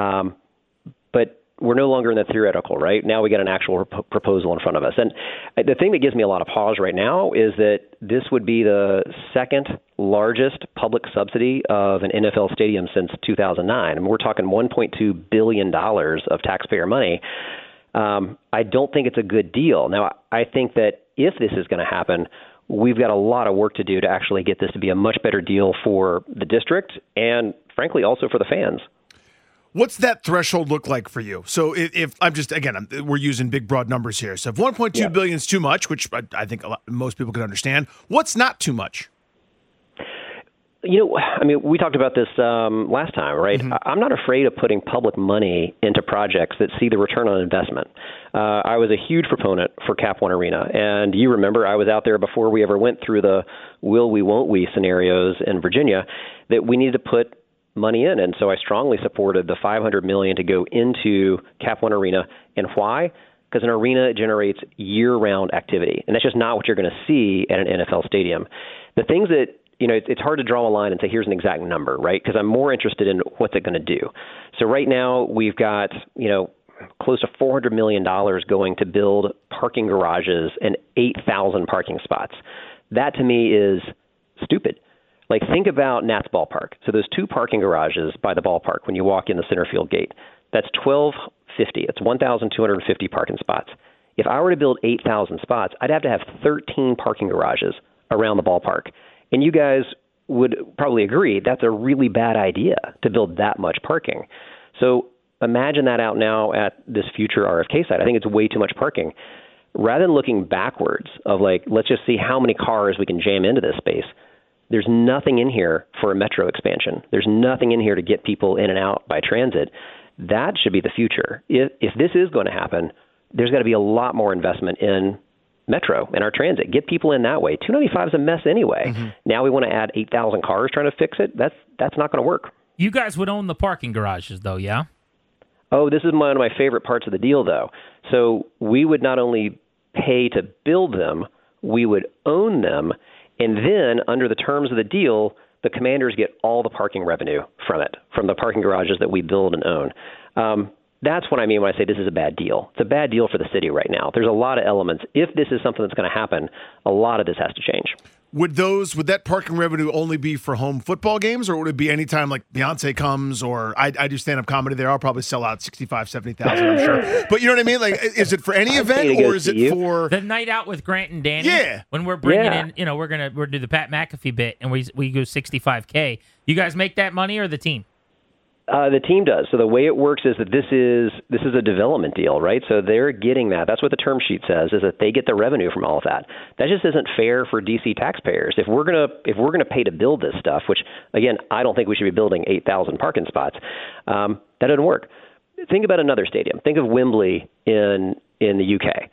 But we're no longer in the theoretical, right? Now we got an actual proposal in front of us. And the thing that gives me a lot of pause right now is that this would be the second largest public subsidy of an NFL stadium since 2009. And we're talking $1.2 billion of taxpayer money. I don't think it's a good deal. Now, I think that if this is going to happen, we've got a lot of work to do to actually get this to be a much better deal for the district and, frankly, also for the fans. What's that threshold look like for you? So if I'm just, again, we're using big, broad numbers here. So if $1.2 billion is too much, which I think most people can understand, what's not too much? We talked about this last time, right? Mm-hmm. I'm not afraid of putting public money into projects that see the return on investment. I was a huge proponent for Cap One Arena. And you remember I was out there before we ever went through the will we, won't we scenarios in Virginia, that we needed to put money in. And so I strongly supported the $500 million to go into Cap One Arena. And why? Because an arena generates year-round activity. And that's just not what you're going to see at an NFL stadium. The things that, it's hard to draw a line and say, here's an exact number, right? Because I'm more interested in what's it going to do. So right now we've got, close to $400 million going to build parking garages and 8,000 parking spots. That to me is stupid. Like, think about Nats Ballpark. So there's two parking garages by the ballpark when you walk in the center field gate. That's 1,250. It's 1,250 parking spots. If I were to build 8,000 spots, I'd have to have 13 parking garages around the ballpark. And you guys would probably agree that's a really bad idea to build that much parking. So imagine that out now at this future RFK site. I think it's way too much parking. rather than looking backwards of like, let's just see how many cars we can jam into this space, there's nothing in here for a metro expansion. There's nothing in here to get people in and out by transit. That should be the future. If this is going to happen, there's got to be a lot more investment in metro and our transit. Get people in that way. 295 is a mess anyway. Now we want to add 8,000 cars trying to fix it. That's not going to work. You guys would own the parking garages, though, yeah? Oh, this is one of my favorite parts of the deal, though. So we would not only pay to build them, we would own them. And then, under the terms of the deal, the Commanders get all the parking revenue from it, from the parking garages that we build and own. That's what I mean when I say this is a bad deal. It's a bad deal for the city right now. There's a lot of elements. If this is something that's going to happen, a lot of this has to change. Would that parking revenue only be for home football games, or would it be anytime like Beyonce comes, or I do stand-up comedy there? I'll probably sell out 65,000, 70,000, I'm sure. But you know what I mean? Like, is it for any event, or is it for the night out with Grant and Danny? Yeah. When we're bringing in, we're do the Pat McAfee bit, and we go $65K. You guys make that money, or the team? The team does. So the way it works is that this is a development deal, right? So they're getting that. That's what the term sheet says, is that they get the revenue from all of that. That just isn't fair for DC taxpayers. If we're gonna pay to build this stuff, which again I don't think we should be building 8,000 parking spots, that doesn't work. Think about another stadium. Think of Wembley in the UK,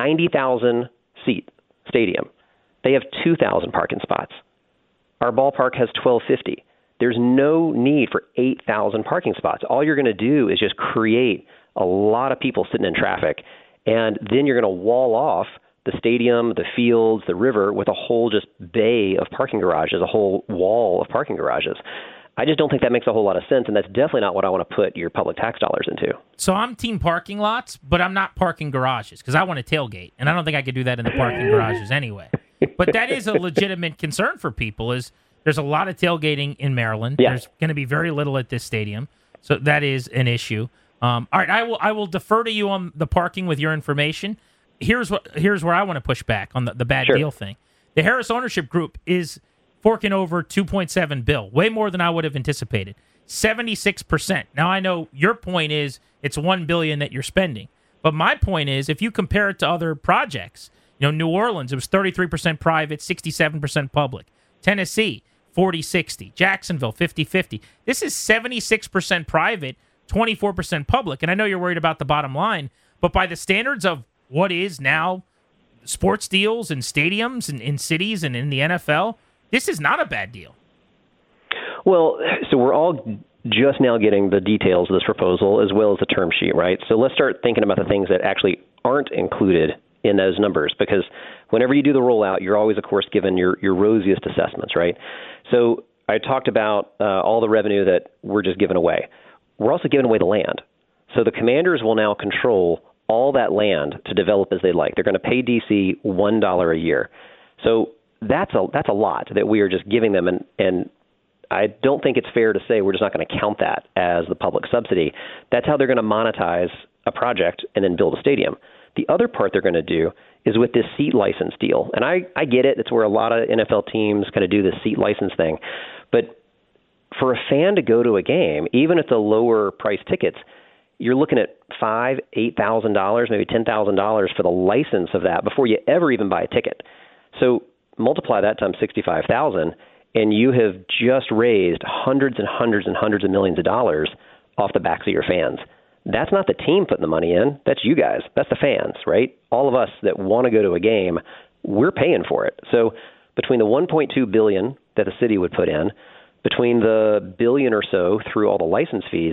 90,000 seat stadium. They have 2,000 parking spots. Our ballpark has 1,250. There's no need for 8,000 parking spots. All you're going to do is just create a lot of people sitting in traffic, and then you're going to wall off the stadium, the fields, the river with a whole just bay of parking garages, a whole wall of parking garages. I just don't think that makes a whole lot of sense, and that's definitely not what I want to put your public tax dollars into. So I'm team parking lots, but I'm not parking garages because I want to tailgate, and I don't think I could do that in the parking garages anyway. But that is a legitimate concern for people is there's a lot of tailgating in Maryland. Yeah. There's going to be very little at this stadium, so that is an issue. All right, I will defer to you on the parking with your information. Here's where I want to push back on the bad deal thing. The Harris Ownership Group is forking over $2.7 billion, way more than I would have anticipated. 76%. Now I know your point is it's $1 billion that you're spending, but my point is if you compare it to other projects, New Orleans, it was 33% private, 67% public. Tennessee, 40-60. Jacksonville, 50-50. This is 76% private, 24% public. And I know you're worried about the bottom line, but by the standards of what is now sports deals and stadiums and in cities and in the NFL, this is not a bad deal. Well, so we're all just now getting the details of this proposal as well as the term sheet, right? So let's start thinking about the things that actually aren't included in those numbers, because whenever you do the rollout, you're always, of course, given your rosiest assessments, right? So I talked about all the revenue that we're just giving away. We're also giving away the land. So the Commanders will now control all that land to develop as they like. They're going to pay DC $1 a year. So that's a lot that we are just giving them, and I don't think it's fair to say we're just not going to count that as the public subsidy. That's how they're going to monetize a project and then build a stadium. The other part they're going to do is with this seat license deal. And I get it. It's where a lot of NFL teams kind of do this seat license thing. But for a fan to go to a game, even at the lower price tickets, you're looking at $5,000, $8,000, maybe $10,000 for the license of that before you ever even buy a ticket. So multiply that times $65,000, and you have just raised hundreds and hundreds and hundreds of millions of dollars off the backs of your fans. That's not the team putting the money in. That's you guys. That's the fans, right? All of us that want to go to a game, we're paying for it. So between the $1.2 billion that the city would put in, between the billion or so through all the license fees,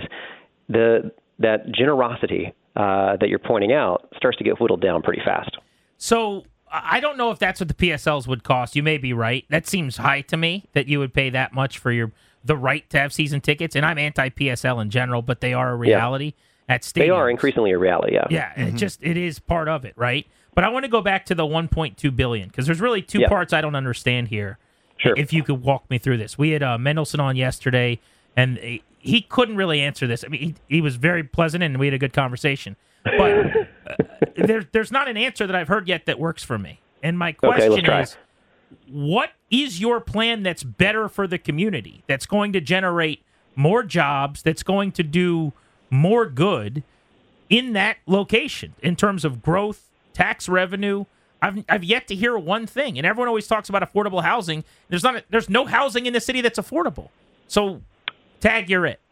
that generosity that you're pointing out starts to get whittled down pretty fast. So I don't know if that's what the PSLs would cost. You may be right. That seems high to me that you would pay that much for the right to have season tickets. And I'm anti-PSL in general, but they are a reality. At stadiums. They are increasingly a reality, yeah. Yeah, it is part of it, right? But I want to go back to the $1.2 billion because there's really two parts I don't understand here. Sure. If you could walk me through this. We had Mendelson on yesterday, and he couldn't really answer this. I mean, he was very pleasant, and we had a good conversation. But there's not an answer that I've heard yet that works for me. And my question is, what is your plan that's better for the community, that's going to generate more jobs, that's going to do more good in that location in terms of growth tax revenue. I've yet to hear one thing, and everyone always talks about affordable housing. There's no housing in the city that's affordable. So, Tag, you're it.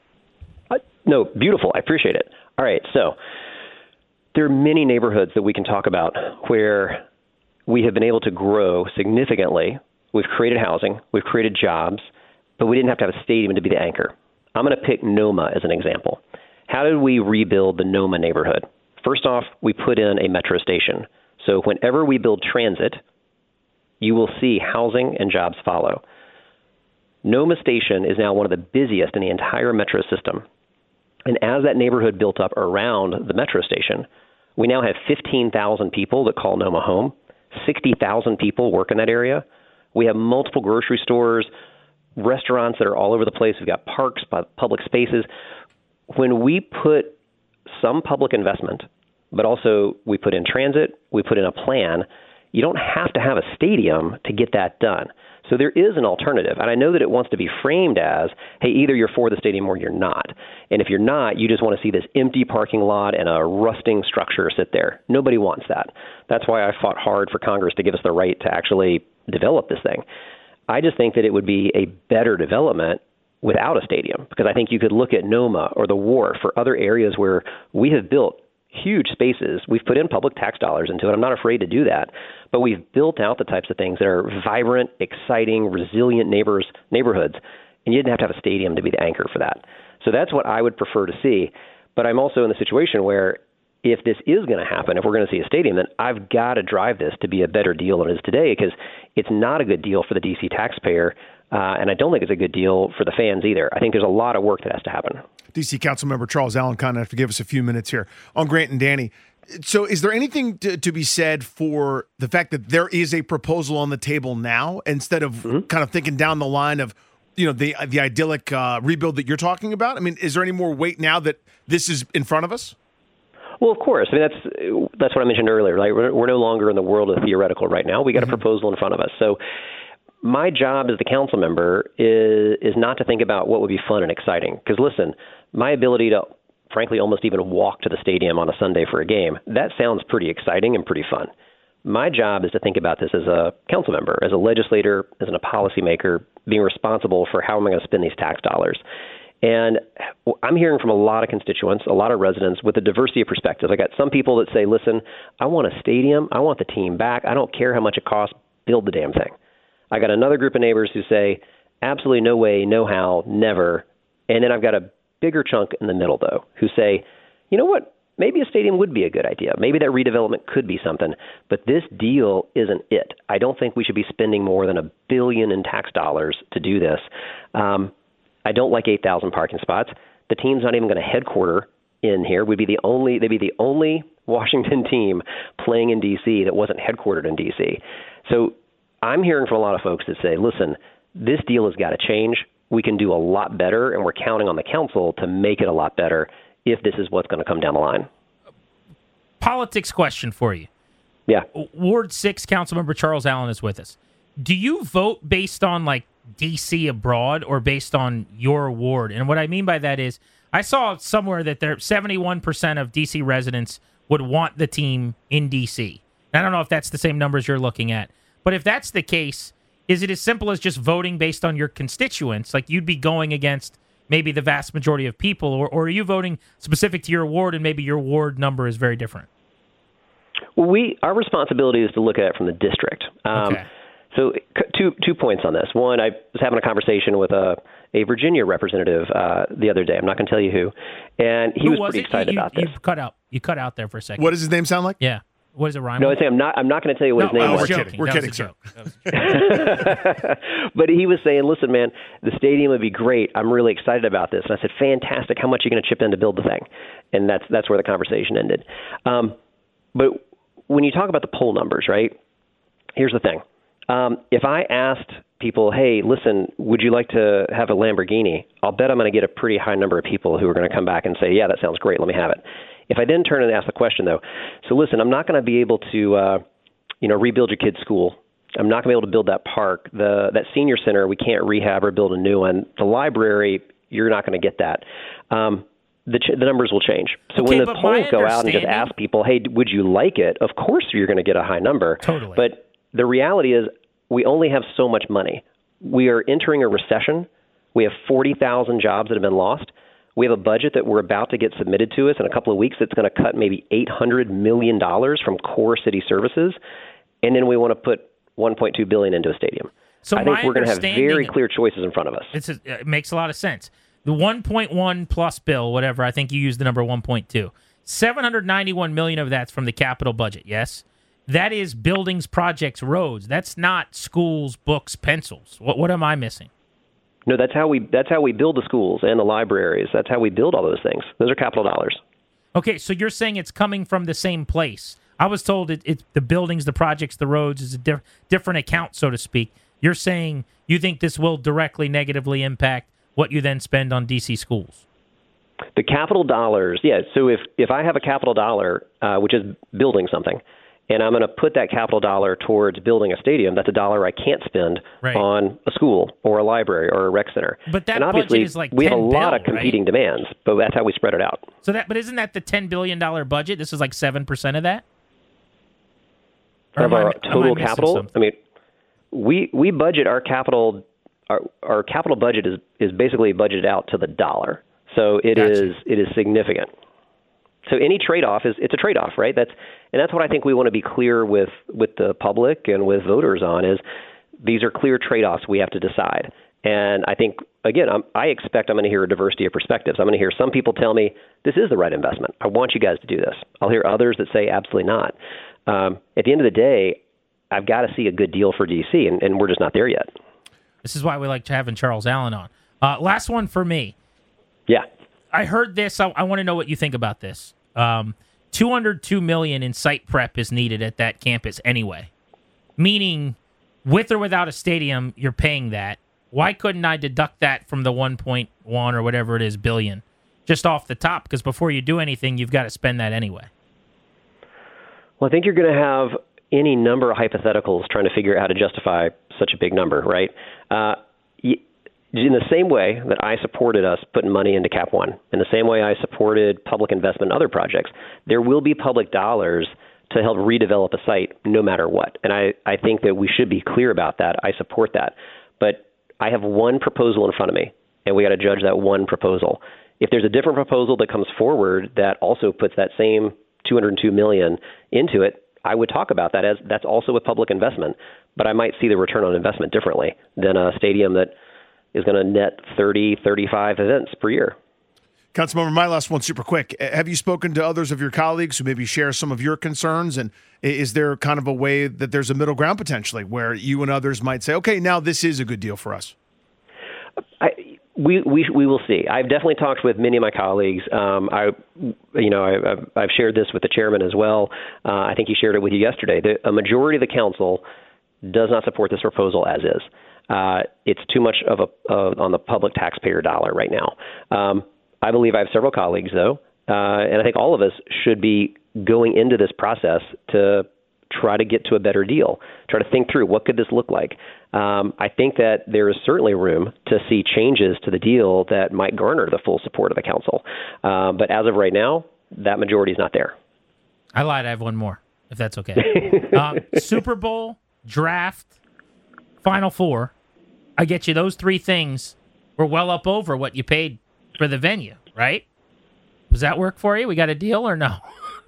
No, beautiful. I appreciate it. All right, so there are many neighborhoods that we can talk about where we have been able to grow significantly. We've created housing, we've created jobs, but we didn't have to have a stadium to be the anchor. I'm going to pick Noma as an example. How did we rebuild the Noma neighborhood? First off, we put in a metro station. So whenever we build transit, you will see housing and jobs follow. Noma Station is now one of the busiest in the entire metro system. And as that neighborhood built up around the metro station, we now have 15,000 people that call Noma home. 60,000 people work in that area. We have multiple grocery stores, restaurants that are all over the place. We've got parks, public spaces. When we put some public investment, but also we put in transit, we put in a plan, you don't have to have a stadium to get that done. So there is an alternative. And I know that it wants to be framed as, hey, either you're for the stadium or you're not. And if you're not, you just want to see this empty parking lot and a rusting structure sit there. Nobody wants that. That's why I fought hard for Congress to give us the right to actually develop this thing. I just think that it would be a better development without a stadium, because I think you could look at Noma or the Wharf or other areas where we have built huge spaces. We've put in public tax dollars into it. I'm not afraid to do that. But we've built out the types of things that are vibrant, exciting, resilient neighborhoods. And you didn't have to have a stadium to be the anchor for that. So that's what I would prefer to see. But I'm also in the situation where if this is going to happen, if we're going to see a stadium, then I've got to drive this to be a better deal than it is today, because it's not a good deal for the D.C. taxpayer. And I don't think it's a good deal for the fans either. I think there's a lot of work that has to happen. D.C. Councilmember Charles Allen kind of have to give us a few minutes here on Grant and Danny. So is there anything to be said for the fact that there is a proposal on the table now, instead of kind of thinking down the line of, the idyllic rebuild that you're talking about? I mean, is there any more weight now that this is in front of us? Well, of course. I mean, that's what I mentioned earlier. Like, we're no longer in the world of theoretical right now. We got a proposal in front of us. So my job as the council member is not to think about what would be fun and exciting. Because listen, my ability to, frankly, almost even walk to the stadium on a Sunday for a game, that sounds pretty exciting and pretty fun. My job is to think about this as a council member, as a legislator, as a policymaker, being responsible for how am I going to spend these tax dollars. And I'm hearing from a lot of constituents, a lot of residents with a diversity of perspectives. I got some people that say, listen, I want a stadium. I want the team back. I don't care how much it costs. Build the damn thing. I got another group of neighbors who say, absolutely no way, no how, never. And then I've got a bigger chunk in the middle, though, who say, you know what, maybe a stadium would be a good idea. Maybe that redevelopment could be something. But this deal isn't it. I don't think we should be spending more than $1 billion in tax dollars to do this. I don't like 8,000 parking spots. The team's not even going to headquarter in here. They'd be the only Washington team playing in D.C. that wasn't headquartered in D.C. So I'm hearing from a lot of folks that say, listen, this deal has got to change. We can do a lot better, and we're counting on the council to make it a lot better if this is what's going to come down the line. Politics question for you. Yeah. Ward 6 Councilmember Charles Allen is with us. Do you vote based on, like, D.C. abroad or based on your ward? And what I mean by that is I saw somewhere that 71% of D.C. residents would want the team in D.C. I don't know if that's the same numbers you're looking at. But if that's the case, is it as simple as just voting based on your constituents? Like, you'd be going against maybe the vast majority of people, or are you voting specific to your ward and maybe your ward number is very different? Well, our responsibility is to look at it from the district. Okay. So two points on this. One, I was having a conversation with a Virginia representative the other day. I'm not going to tell you who. And he was pretty excited about this. You cut out there for a second. What does his name sound like? Yeah. What does it rhyme No, with? I'm not going to tell you what his name was. We're kidding, sir. But he was saying, listen, man, the stadium would be great. I'm really excited about this. And I said, fantastic. How much are you going to chip in to build the thing? And that's where the conversation ended. But when you talk about the poll numbers, right, here's the thing. If I asked people, hey, listen, would you like to have a Lamborghini? I'll bet I'm going to get a pretty high number of people who are going to come back and say, yeah, that sounds great. Let me have it. If I then turn and ask the question, though, so listen, I'm not going to be able to, rebuild your kid's school. I'm not going to be able to build that park. That senior center, we can't rehab or build a new one. The library, you're not going to get that. the numbers will change. So Okay, when the but polls my go out and just understanding- ask people, hey, would you like it? Of course you're going to get a high number. Totally. But the reality is we only have so much money. We are entering a recession. We have 40,000 jobs that have been lost. We have a budget that we're about to get submitted to us in a couple of weeks that's going to cut maybe $800 million from core city services. And then we want to put $1.2 billion into a stadium. So I think my we're going to have understanding- very clear choices in front of us. It makes a lot of sense. The 1.1 plus bill, whatever, I think you used the number 1.2. 791 million of that's from the capital budget, yes? That is buildings, projects, roads. That's not schools, books, pencils. What am I missing? No, that's how we build the schools and the libraries. That's how we build all those things. Those are capital dollars. Okay, so you're saying it's coming from the same place. I was told it's the buildings, the projects, the roads is a different account, so to speak. You're saying you think this will directly negatively impact what you then spend on DC schools. The capital dollars, yeah. So if I have a capital dollar, which is building something, and I'm going to put that capital dollar towards building a stadium, that's a dollar I can't spend on a school or a library or a rec center. But that and obviously, budget is like we have a 10 lot of bill, competing demands, but that's how we spread it out. But isn't that the $10 billion budget? This is like 7% of that? Of our total capital? Something? I mean, we budget our capital. Our capital budget is basically budgeted out to the dollar, so it is significant. So any trade-off it's a trade-off, right? That's what I think we want to be clear with the public and with voters on is these are clear trade-offs we have to decide. And I think again, I expect I'm going to hear a diversity of perspectives. I'm going to hear some people tell me this is the right investment. I want you guys to do this. I'll hear others that say absolutely not. At the end of the day, I've got to see a good deal for DC, and we're just not there yet. This is why we like having Charles Allen on. Last one for me. Yeah. I heard this. I want to know what you think about this. $202 million in site prep is needed at that campus anyway. Meaning, with or without a stadium, you're paying that. Why couldn't I deduct that from the 1.1 or whatever it is billion just off the top? Because before you do anything, you've got to spend that anyway. Well, I think you're going to have any number of hypotheticals trying to figure out how to justify such a big number, right? In the same way that I supported us putting money into Cap One, in the same way I supported public investment in other projects, there will be public dollars to help redevelop a site no matter what. And I think that we should be clear about that. I support that. But I have one proposal in front of me, and we got to judge that one proposal. If there's a different proposal that comes forward that also puts that same $202 million into it, I would talk about that as that's also a public investment, but I might see the return on investment differently than a stadium that is going to net 30, 35 events per year. Councilmember, my last one super quick. Have you spoken to others of your colleagues who maybe share some of your concerns? And is there kind of a way that there's a middle ground potentially where you and others might say, okay, now this is a good deal for us? We will see. I've definitely talked with many of my colleagues. I've shared this with the chairman as well. I think he shared it with you yesterday. A majority of the council does not support this proposal as is. It's too much of on the public taxpayer dollar right now. I believe I have several colleagues, though, and I think all of us should be going into this process to try to get to a better deal, try to think through what could this look like. I think that there is certainly room to see changes to the deal that might garner the full support of the council. But as of right now, that majority is not there. I lied. I have one more, if that's okay. Super Bowl, draft, Final Four. I get you those three things were well up over what you paid for the venue, right? Does that work for you? We got a deal or no?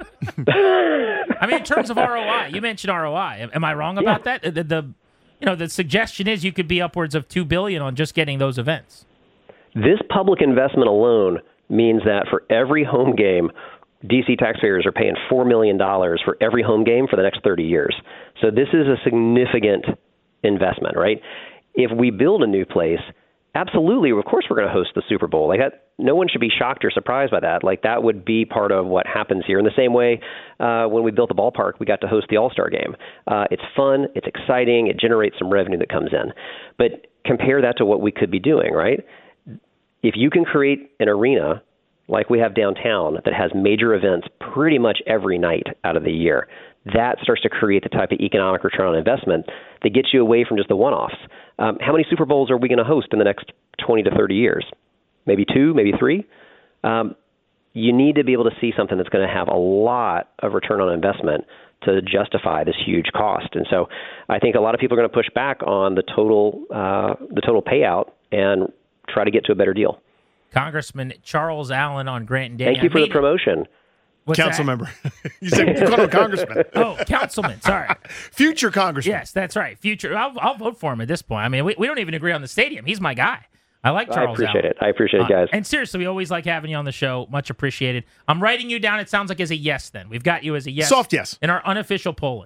I mean, in terms of ROI, you mentioned ROI. Am I wrong about that? The suggestion is you could be upwards of $2 billion on just getting those events. This public investment alone means that for every home game, DC taxpayers are paying $4 million for every home game for the next 30 years. So this is a significant investment, right? If we build a new place, absolutely, of course we're going to host the Super Bowl. Like that, no one should be shocked or surprised by that. Like that would be part of what happens here. In the same way, when we built the ballpark, we got to host the All-Star game. It's fun, it's exciting, it generates some revenue that comes in. But compare that to what we could be doing, right? If you can create an arena like we have downtown that has major events pretty much every night out of the year, that starts to create the type of economic return on investment that gets you away from just the one-offs. How many Super Bowls are we going to host in the next 20 to 30 years? Maybe 2, maybe 3. you need to be able to see something that's going to have a lot of return on investment to justify this huge cost. And so I think a lot of people are going to push back on the total payout and try to get to a better deal. Congressman Charles Allen on Grant and Danny. Thank you for the promotion. Council member. You said you called him a congressman. Oh, councilman. Sorry. Future congressman. Yes, that's right. Future. I'll vote for him at this point. I mean, we don't even agree on the stadium. He's my guy. I like Charles Allen. I appreciate it, guys. And seriously, we always like having you on the show. Much appreciated. I'm writing you down. It sounds like as a yes then. We've got you as a yes. Soft yes. In our unofficial polling.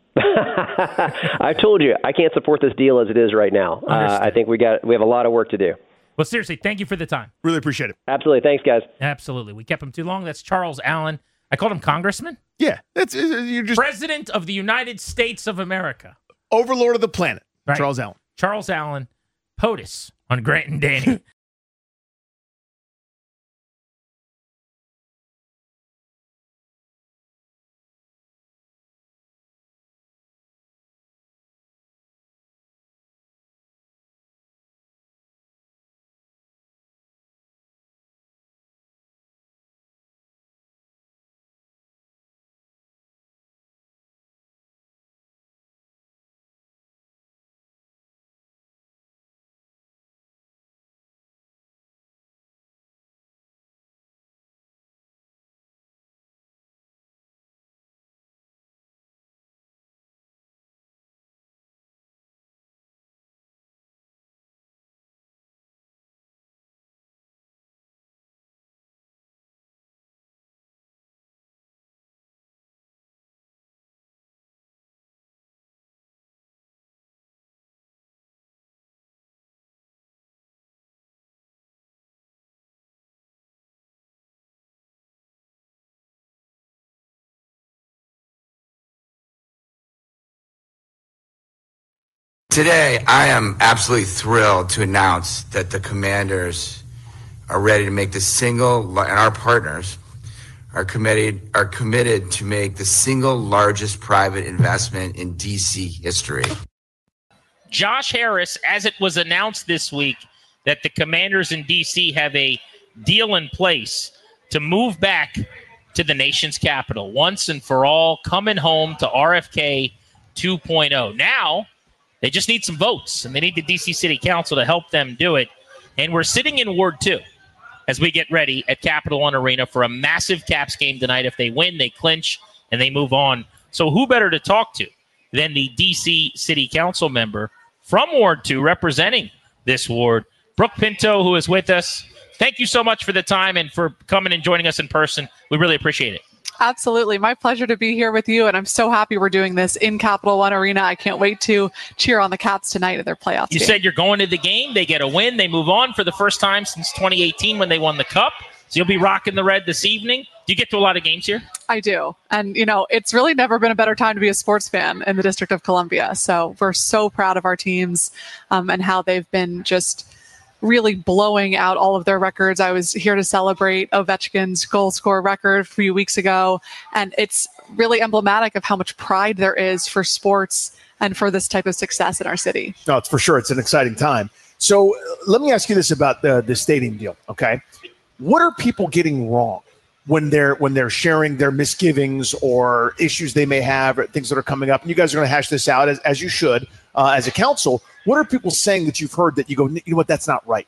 I told you, I can't support this deal as it is right now. I think we have a lot of work to do. Well, seriously, thank you for the time. Really appreciate it. Absolutely. Thanks, guys. Absolutely. We kept him too long. That's Charles Allen. I called him congressman. Yeah. You're just President of the United States of America. Overlord of the planet. Right. Charles Allen. Charles Allen. POTUS on Grant and Danny. Today, I am absolutely thrilled to announce that the Commanders are ready to make and our partners are committed to make the single largest private investment in DC history. Josh Harris, as it was announced this week that the Commanders in DC have a deal in place to move back to the nation's capital once and for all, coming home to RFK 2.0. Now, they just need some votes, and they need the D.C. City Council to help them do it. And we're sitting in Ward 2 as we get ready at Capital One Arena for a massive Caps game tonight. If they win, they clinch, and they move on. So who better to talk to than the D.C. City Council member from Ward 2 representing this ward, Brooke Pinto, who is with us. Thank you so much for the time and for coming and joining us in person. We really appreciate it. Absolutely. My pleasure to be here with you. And I'm so happy we're doing this in Capital One Arena. I can't wait to cheer on the Caps tonight at their playoff You game. said you're going to the game. They get a win. They move on for the first time since 2018 when they won the Cup. So you'll be rocking the red this evening. Do you get to a lot of games here? I do. And, it's really never been a better time to be a sports fan in the District of Columbia. So we're so proud of our teams and how they've been just really blowing out all of their records. I was here to celebrate Ovechkin's goal score record a few weeks ago, and it's really emblematic of how much pride there is for sports and for this type of success in our city. No, it's for sure. It's an exciting time. So let me ask you this about the stadium deal, okay? What are people getting wrong when they're sharing their misgivings or issues they may have or things that are coming up? And you guys are going to hash this out as you should as a council. What are people saying that you've heard that you go, you know what, that's not right?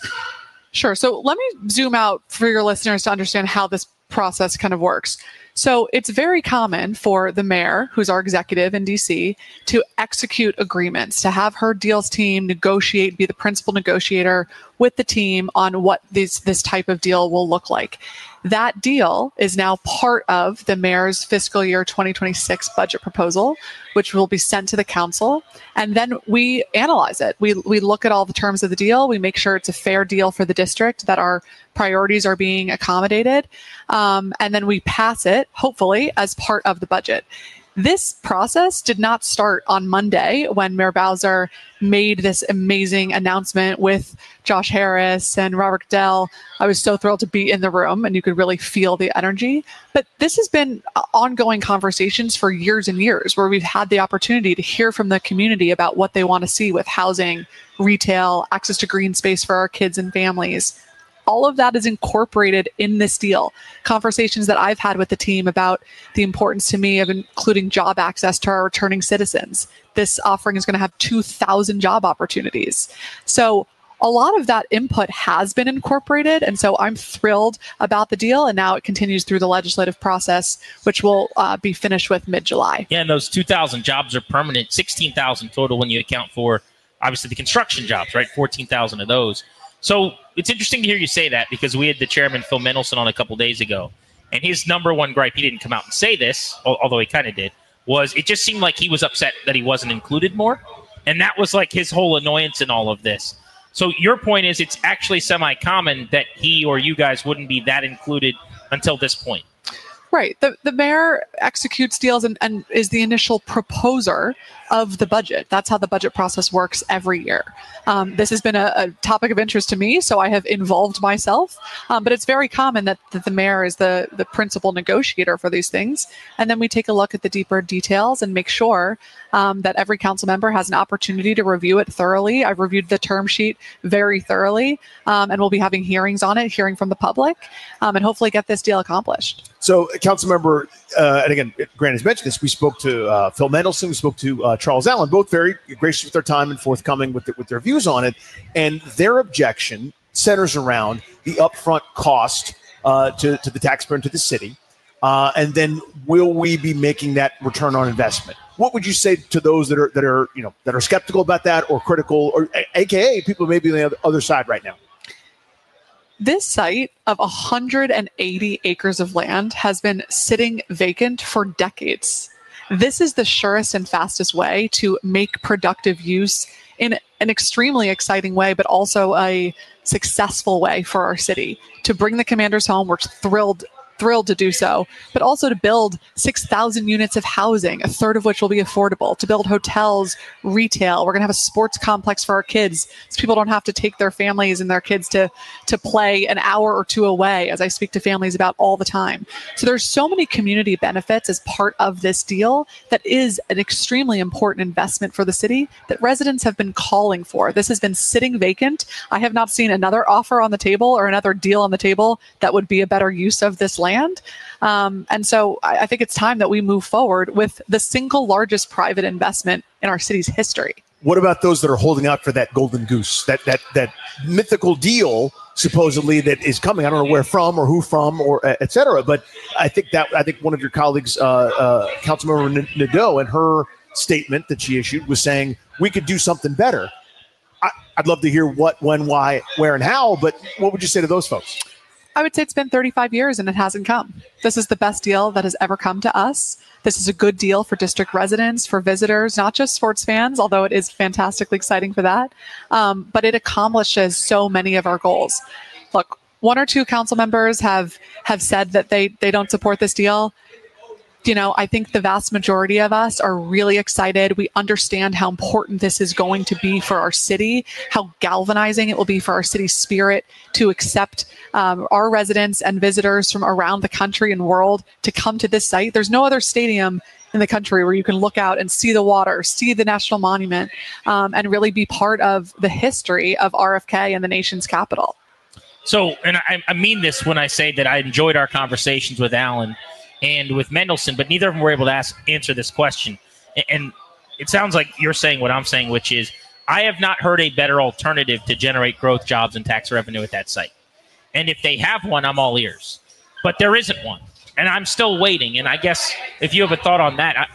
Sure. So let me zoom out for your listeners to understand how this process kind of works. So it's very common for the mayor, who's our executive in DC, to execute agreements, to have her deals team negotiate, be the principal negotiator with the team on what this type of deal will look like. That deal is now part of the mayor's fiscal year 2026 budget proposal, which will be sent to the council. And then we analyze it. We look at all the terms of the deal. We make sure it's a fair deal for the district, that our priorities are being accommodated. And then we pass it, hopefully, as part of the budget. This process did not start on Monday when Mayor Bowser made this amazing announcement with Josh Harris and Robert Goodell. I was so thrilled to be in the room, and you could really feel the energy. But this has been ongoing conversations for years and years, where we've had the opportunity to hear from the community about what they want to see with housing, retail, access to green space for our kids and families. All of that is incorporated in this deal. Conversations that I've had with the team about the importance to me of including job access to our returning citizens. This offering is going to have 2,000 job opportunities. So a lot of that input has been incorporated. And so I'm thrilled about the deal. And now it continues through the legislative process, which will be finished with mid-July. Yeah, and those 2,000 jobs are permanent, 16,000 total when you account for, obviously, the construction jobs, right? 14,000 of those. So it's interesting to hear you say that, because we had the chairman, Phil Mendelson, on a couple days ago. And his number one gripe, he didn't come out and say this, although he kind of did, was it just seemed like he was upset that he wasn't included more. And that was like his whole annoyance in all of this. So your point is it's actually semi-common that he or you guys wouldn't be that included until this point. Right. The mayor executes deals and is the initial proposer of the budget. That's how the budget process works every year. This has been a topic of interest to me, so I have involved myself. But it's very common that the mayor is the principal negotiator for these things. And then we take a look at the deeper details and make sure that every council member has an opportunity to review it thoroughly. I've reviewed the term sheet very thoroughly, and we'll be having hearings on it, hearing from the public, and hopefully get this deal accomplished. So, Councilmember, and again, Grant has mentioned this, we spoke to Phil Mendelson, we spoke to Charles Allen, both very gracious with their time and forthcoming with their views on it. And their objection centers around the upfront cost to the taxpayer and to the city. And then will we be making that return on investment? What would you say to those that are skeptical about that or critical, or AKA people maybe on the other side right now? This site of 180 acres of land has been sitting vacant for decades. This is the surest and fastest way to make productive use in an extremely exciting way, but also a successful way for our city. To bring the Commanders home, we're thrilled to do so, but also to build 6,000 units of housing, a third of which will be affordable, to build hotels, retail. We're going to have a sports complex for our kids, so people don't have to take their families and their kids to play an hour or two away, as I speak to families about all the time. So there's so many community benefits as part of this deal that is an extremely important investment for the city that residents have been calling for. This has been sitting vacant. I have not seen another offer on the table or another deal on the table that would be a better use of this land. And so I think it's time that we move forward with the single largest private investment in our city's history. What about those that are holding out for that golden goose, that mythical deal supposedly that is coming? I don't know where from or who from or et cetera. But I think one of your colleagues, Councilmember Nadeau, in her statement that she issued was saying we could do something better. I'd love to hear what, when, why, where, and how. But what would you say to those folks? I would say it's been 35 years and it hasn't come. This is the best deal that has ever come to us. This is a good deal for district residents, for visitors, not just sports fans, although it is fantastically exciting for that. But it accomplishes so many of our goals. Look, one or two council members have said that they don't support this deal. I think the vast majority of us are really excited. We understand how important this is going to be for our city, how galvanizing it will be for our city's spirit to accept our residents and visitors from around the country and world to come to this site. There's no other stadium in the country where you can look out and see the water, see the National Monument, and really be part of the history of RFK and the nation's capital. So, and I mean this when I say that I enjoyed our conversations with Alan and with Mendelson, but neither of them were able to answer this question. And it sounds like you're saying what I'm saying, which is I have not heard a better alternative to generate growth, jobs, and tax revenue at that site. And if they have one, I'm all ears. But there isn't one. And I'm still waiting. And I guess if you have a thought on that,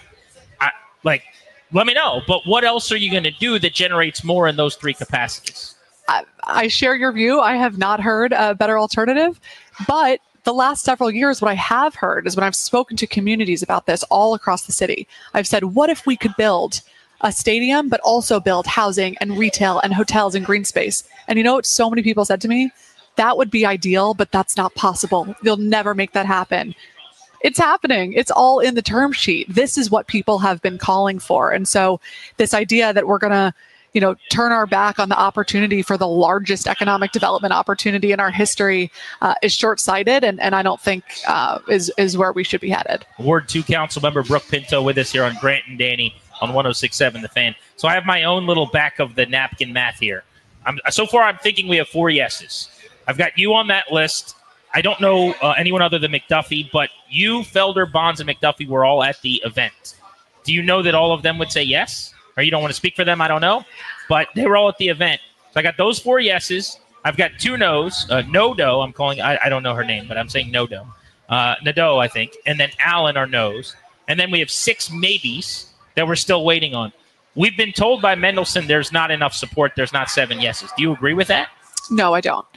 let me know. But what else are you going to do that generates more in those three capacities? I share your view. I have not heard a better alternative. But the last several years, what I have heard is when I've spoken to communities about this all across the city, I've said, what if we could build a stadium, but also build housing and retail and hotels and green space? And you know what so many people said to me? That would be ideal, but that's not possible. You'll never make that happen. It's happening. It's all in the term sheet. This is what people have been calling for. And so this idea that we're going to turn our back on the opportunity for the largest economic development opportunity in our history is short-sighted, and I don't think is where we should be headed. Ward 2 Council Member Brooke Pinto with us here on Grant and Danny on 106.7 The Fan. So I have my own little back of the napkin math here. So far, I'm thinking we have 4 yeses. I've got you on that list. I don't know anyone other than McDuffie, but you, Felder, Bonds, and McDuffie were all at the event. Do you know that all of them would say yes? Or you don't want to speak for them? I don't know. But they were all at the event. So I got those 4 yeses. I've got 2 no's. No-do, I'm calling. I don't know her name, but I'm saying no-do. Nadeau, I think. And then Alan are no's. And then we have 6 maybes that we're still waiting on. We've been told by Mendelson there's not enough support. There's not 7 yeses. Do you agree with that? No, I don't.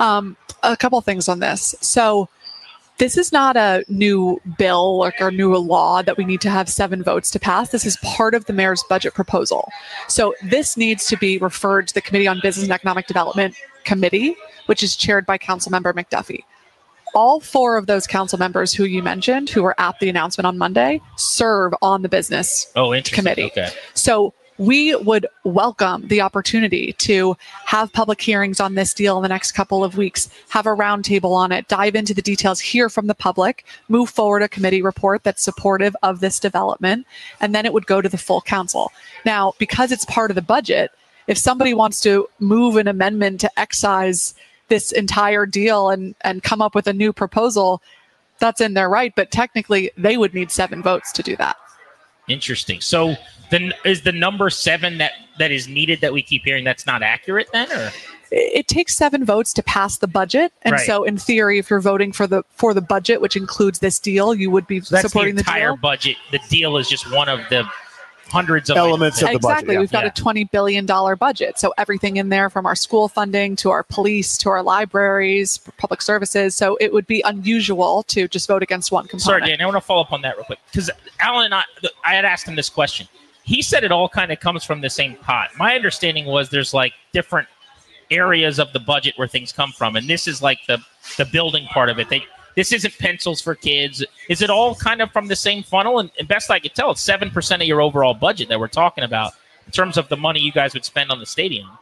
A couple things on this. So this is not a new bill or new law that we need to have 7 votes to pass. This is part of the mayor's budget proposal. So this needs to be referred to the Committee on Business and Economic Development Committee, which is chaired by Councilmember McDuffie. All 4 of those council members who you mentioned, who were at the announcement on Monday, serve on the Business Committee. Okay. So we would welcome the opportunity to have public hearings on this deal in the next couple of weeks, have a roundtable on it, dive into the details, hear from the public, move forward a committee report that's supportive of this development, and then it would go to the full council. Now, because it's part of the budget, if somebody wants to move an amendment to excise this entire deal and come up with a new proposal, that's in their right, but technically they would need 7 votes to do that. Interesting. So then is the number 7 that is needed that we keep hearing that's not accurate then? Or it takes 7 votes to pass the budget. And Right. so in theory, if you're voting for the budget, which includes this deal, you would be that's supporting the the entire deal. budget. The deal is just one of the hundreds of Elements of the budget, Exactly. yeah. We've got a $20 billion budget. So everything in there from our school funding to our police to our libraries, public services. So it would be unusual to just vote against one component. Sorry, Dan, I want to follow up on that real quick. Because Alan and I had asked him this question. He said it all kind of comes from the same pot. My understanding was there's like different areas of the budget where things come from. And this is like the building part of it. This isn't pencils for kids. Is it all kind of from the same funnel? And best I could tell, it's 7% of your overall budget that we're talking about in terms of the money you guys would spend on the stadium.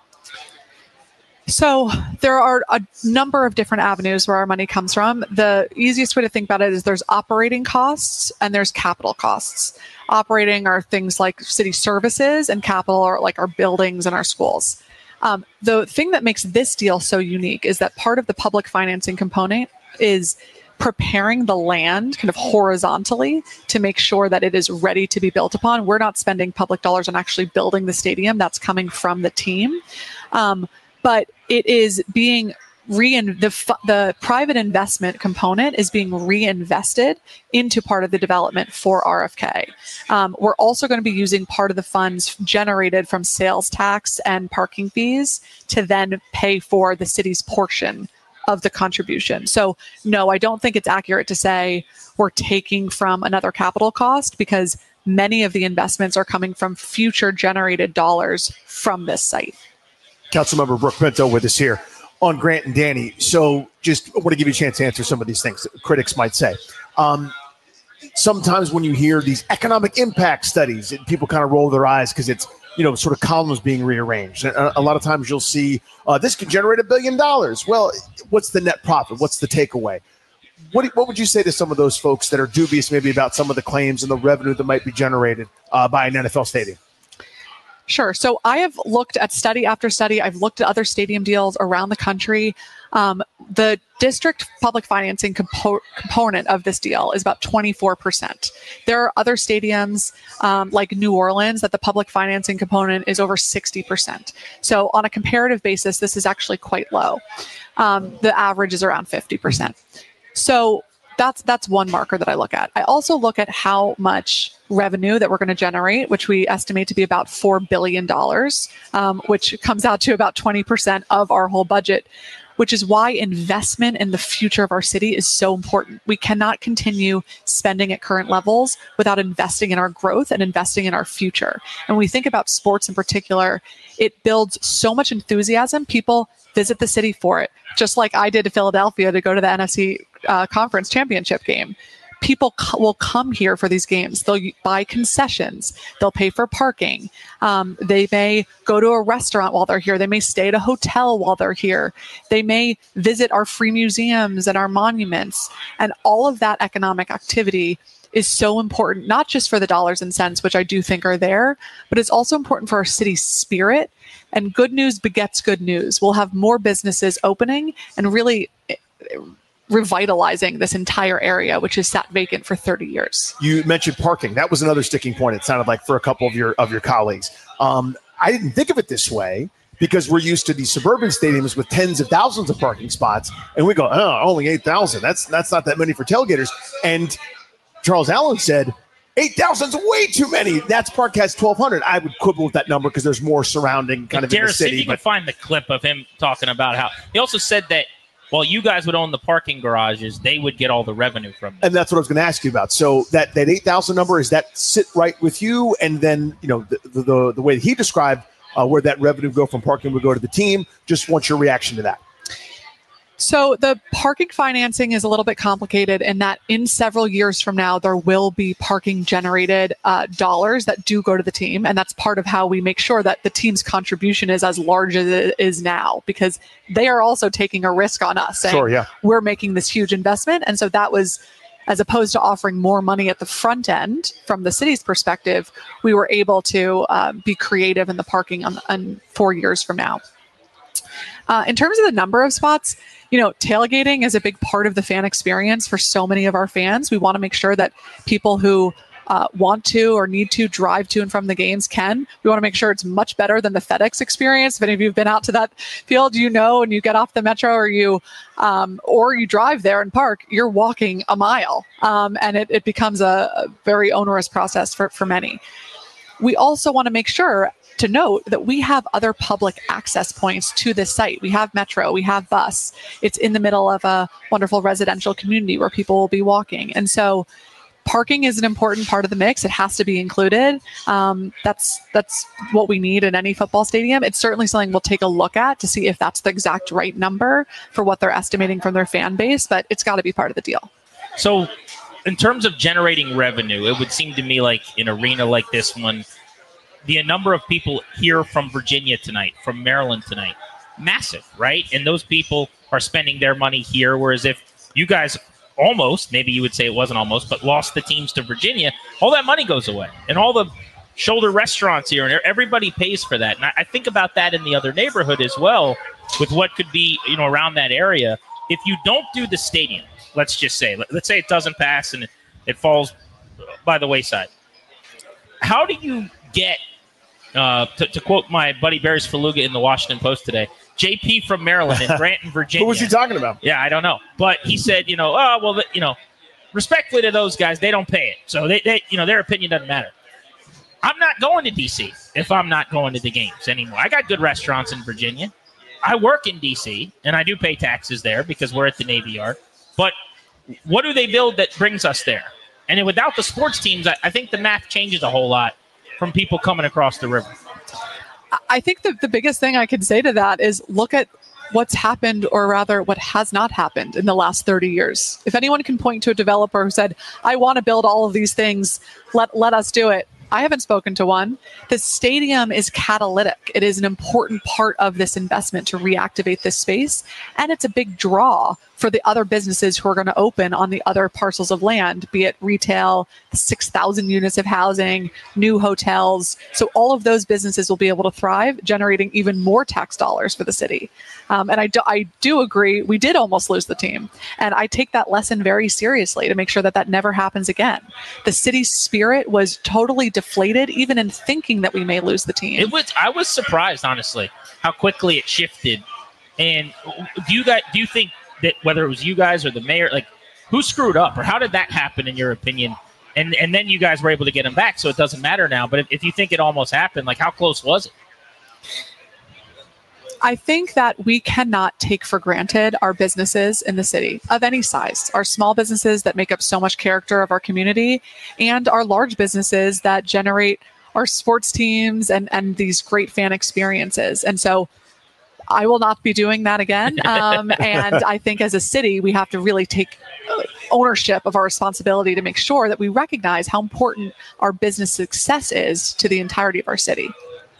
So there are a number of different avenues where our money comes from. The easiest way to think about it is there's operating costs and there's capital costs. Operating are things like city services, and capital are like our buildings and our schools. The thing that makes this deal so unique is that part of the public financing component is preparing the land kind of horizontally to make sure that it is ready to be built upon. We're not spending public dollars on actually building the stadium. That's coming from the team. But it is being the private investment component is being reinvested into part of the development for RFK. We're also going to be using part of the funds generated from sales tax and parking fees to then pay for the city's portion of the contribution. So no, I don't think it's accurate to say we're taking from another capital cost, because many of the investments are coming from future generated dollars from this site. Councilmember Brooke Pinto with us here on Grant and Danny. So just want to give you a chance to answer some of these things that critics might say. Sometimes when you hear these economic impact studies, people kind of roll their eyes because it's, sort of columns being rearranged. And a lot of times you'll see this could generate $1 billion. Well, what's the net profit? What's the takeaway? What would you say to some of those folks that are dubious maybe about some of the claims and the revenue that might be generated by an NFL stadium? Sure. So I have looked at study after study. I've looked at other stadium deals around the country. The district public financing component of this deal is about 24%. There are other stadiums like New Orleans that the public financing component is over 60%. So on a comparative basis, this is actually quite low. The average is around 50%. So that's one marker that I look at. I also look at how much revenue that we're going to generate, which we estimate to be about $4 billion, which comes out to about 20% of our whole budget, which is why investment in the future of our city is so important. We cannot continue spending at current levels without investing in our growth and investing in our future. And when we think about sports in particular, it builds so much enthusiasm. People visit the city for it, just like I did to Philadelphia to go to the NFC conference championship game. People will come here for these games. They'll buy concessions. They'll pay for parking. They may go to a restaurant while they're here. They may stay at a hotel while they're here. They may visit our free museums and our monuments. And all of that economic activity is so important, not just for the dollars and cents, which I do think are there, but it's also important for our city's spirit. And good news begets good news. We'll have more businesses opening and really revitalizing this entire area, which has sat vacant for 30 years. You mentioned parking. That was another sticking point, it sounded like, for a couple of your colleagues. I didn't think of it this way because we're used to these suburban stadiums with tens of thousands of parking spots, and we go, oh, only 8,000. That's not that many for tailgaters. And Charles Allen said, 8,000 is way too many. That's Park has 1,200. I would quibble with that number because there's more surrounding kind of in the city. You can find the clip of him talking about how he also said that while you guys would own the parking garages, they would get all the revenue from them. And that's what I was going to ask you about. So that 8,000 number, is that sit right with you? And then, the way that he described where that revenue go from parking would go to the team. Just want your reaction to that. So the parking financing is a little bit complicated in that in several years from now, there will be parking generated dollars that do go to the team. And that's part of how we make sure that the team's contribution is as large as it is now, because they are also taking a risk on us saying, we're making this huge investment. And so that was, as opposed to offering more money at the front end from the city's perspective, we were able to be creative in the parking on 4 years from now. In terms of the number of spots, tailgating is a big part of the fan experience for so many of our fans. We want to make sure that people who want to or need to drive to and from the games can. We want to make sure it's much better than the FedEx experience. If any of you have been out to that field, and you get off the metro or you drive there and park, you're walking a mile. And it becomes a very onerous process for many. We also want to make sure to note that we have other public access points to this site. We have metro, we have bus. It's in the middle of a wonderful residential community where people will be walking. And so parking is an important part of the mix. It has to be included. That's what we need in any football stadium. It's certainly something we'll take a look at to see if that's the exact right number for what they're estimating from their fan base, but it's got to be part of the deal. So in terms of generating revenue, it would seem to me like an arena like this one, the number of people here from Virginia tonight, from Maryland tonight, massive, right? And those people are spending their money here, whereas if you guys almost, maybe you would say it wasn't almost, but lost the teams to Virginia, all that money goes away. And all the shoulder restaurants here, and everybody pays for that. And I think about that in the other neighborhood as well, with what could be, around that area. If you don't do the stadium, let's say it doesn't pass and it falls by the wayside. How do you get, to quote my buddy Barry Faluga in the Washington Post today, JP from Maryland in Granton, Virginia. Who was he talking about? Yeah, I don't know. But he said, respectfully to those guys, they don't pay it. So they their opinion doesn't matter. I'm not going to D.C. if I'm not going to the games anymore. I got good restaurants in Virginia. I work in D.C., and I do pay taxes there because we're at the Navy Yard. But what do they build that brings us there? And without the sports teams, I think the math changes a whole lot from people coming across the river. I think the biggest thing I could say to that is look at what's happened, or rather what has not happened in the last 30 years. If anyone can point to a developer who said, I want to build all of these things, let us do it. I haven't spoken to one. The stadium is catalytic. It is an important part of this investment to reactivate this space. And it's a big draw for the other businesses who are going to open on the other parcels of land, be it retail, 6,000 units of housing, new hotels. So all of those businesses will be able to thrive, generating even more tax dollars for the city. And I do agree, we did almost lose the team. And I take that lesson very seriously to make sure that never happens again. The city's spirit was totally deflated, even in thinking that we may lose the team. I was surprised, honestly, how quickly it shifted. And do you think that whether it was you guys or the mayor, who screwed up, or how did that happen in your opinion? And then you guys were able to get him back, so it doesn't matter now. But if you think it almost happened, how close was it? I think that we cannot take for granted our businesses in the city of any size, our small businesses that make up so much character of our community, and our large businesses that generate our sports teams and these great fan experiences. And so I will not be doing that again. And I think as a city, we have to really take ownership of our responsibility to make sure that we recognize how important our business success is to the entirety of our city.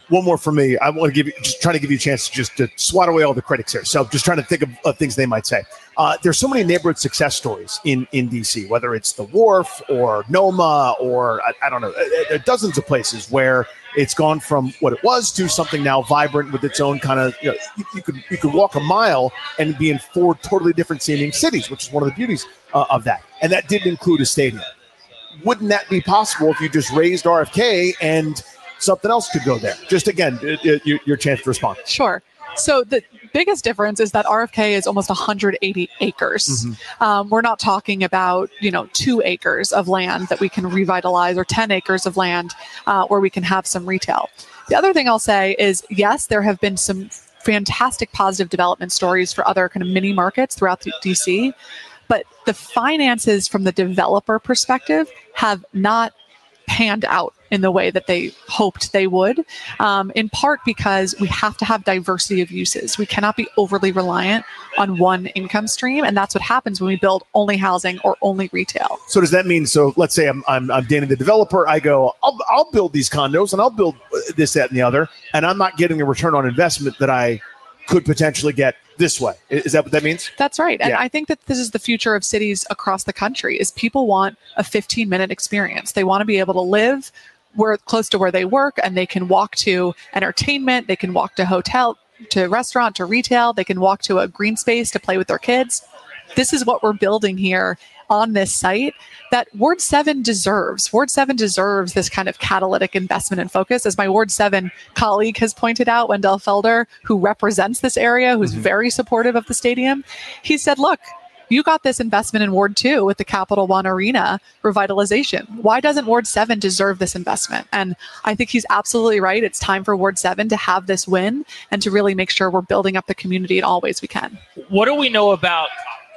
one more for me. I want to try to give you a chance to swat away all the critics here. So just trying to think of things they might say. There's so many neighborhood success stories in DC, whether it's the Wharf or Noma or I don't know. There are dozens of places where it's gone from what it was to something now vibrant with its own kind of, you could walk a mile and be in 4 totally different seeming cities, which is one of the beauties of that. And that didn't include a stadium. Wouldn't that be possible if you just raised RFK and something else could go there? Just again, your chance to respond. Sure. So the biggest difference is that RFK is almost 180 acres. We're not talking about, 2 acres of land that we can revitalize or 10 acres of land where we can have some retail. The other thing I'll say is, yes, there have been some fantastic positive development stories for other kind of mini markets throughout DC, but the finances from the developer perspective have not panned out in the way that they hoped they would, in part because we have to have diversity of uses. We cannot be overly reliant on one income stream, and that's what happens when we build only housing or only retail. So does that mean, so let's say I'm Danny the developer, I go, I'll build these condos and I'll build this, that, and the other, and I'm not getting a return on investment that I could potentially get this way. Is that what that means? That's right. And I think that this is the future of cities across the country, is people want a 15-minute experience. They want to be able to live close to where they work, and they can walk to entertainment, they can walk to hotel, to restaurant, to retail, they can walk to a green space to play with their kids. This is what we're building here on this site that Ward 7 deserves. Ward 7 deserves this kind of catalytic investment and focus. As my Ward 7 colleague has pointed out, Wendell Felder, who represents this area, who's very supportive of the stadium, he said, look, you got this investment in Ward 2 with the Capital One Arena revitalization. Why doesn't Ward 7 deserve this investment? And I think he's absolutely right. It's time for Ward 7 to have this win and to really make sure we're building up the community in all ways we can. What do we know about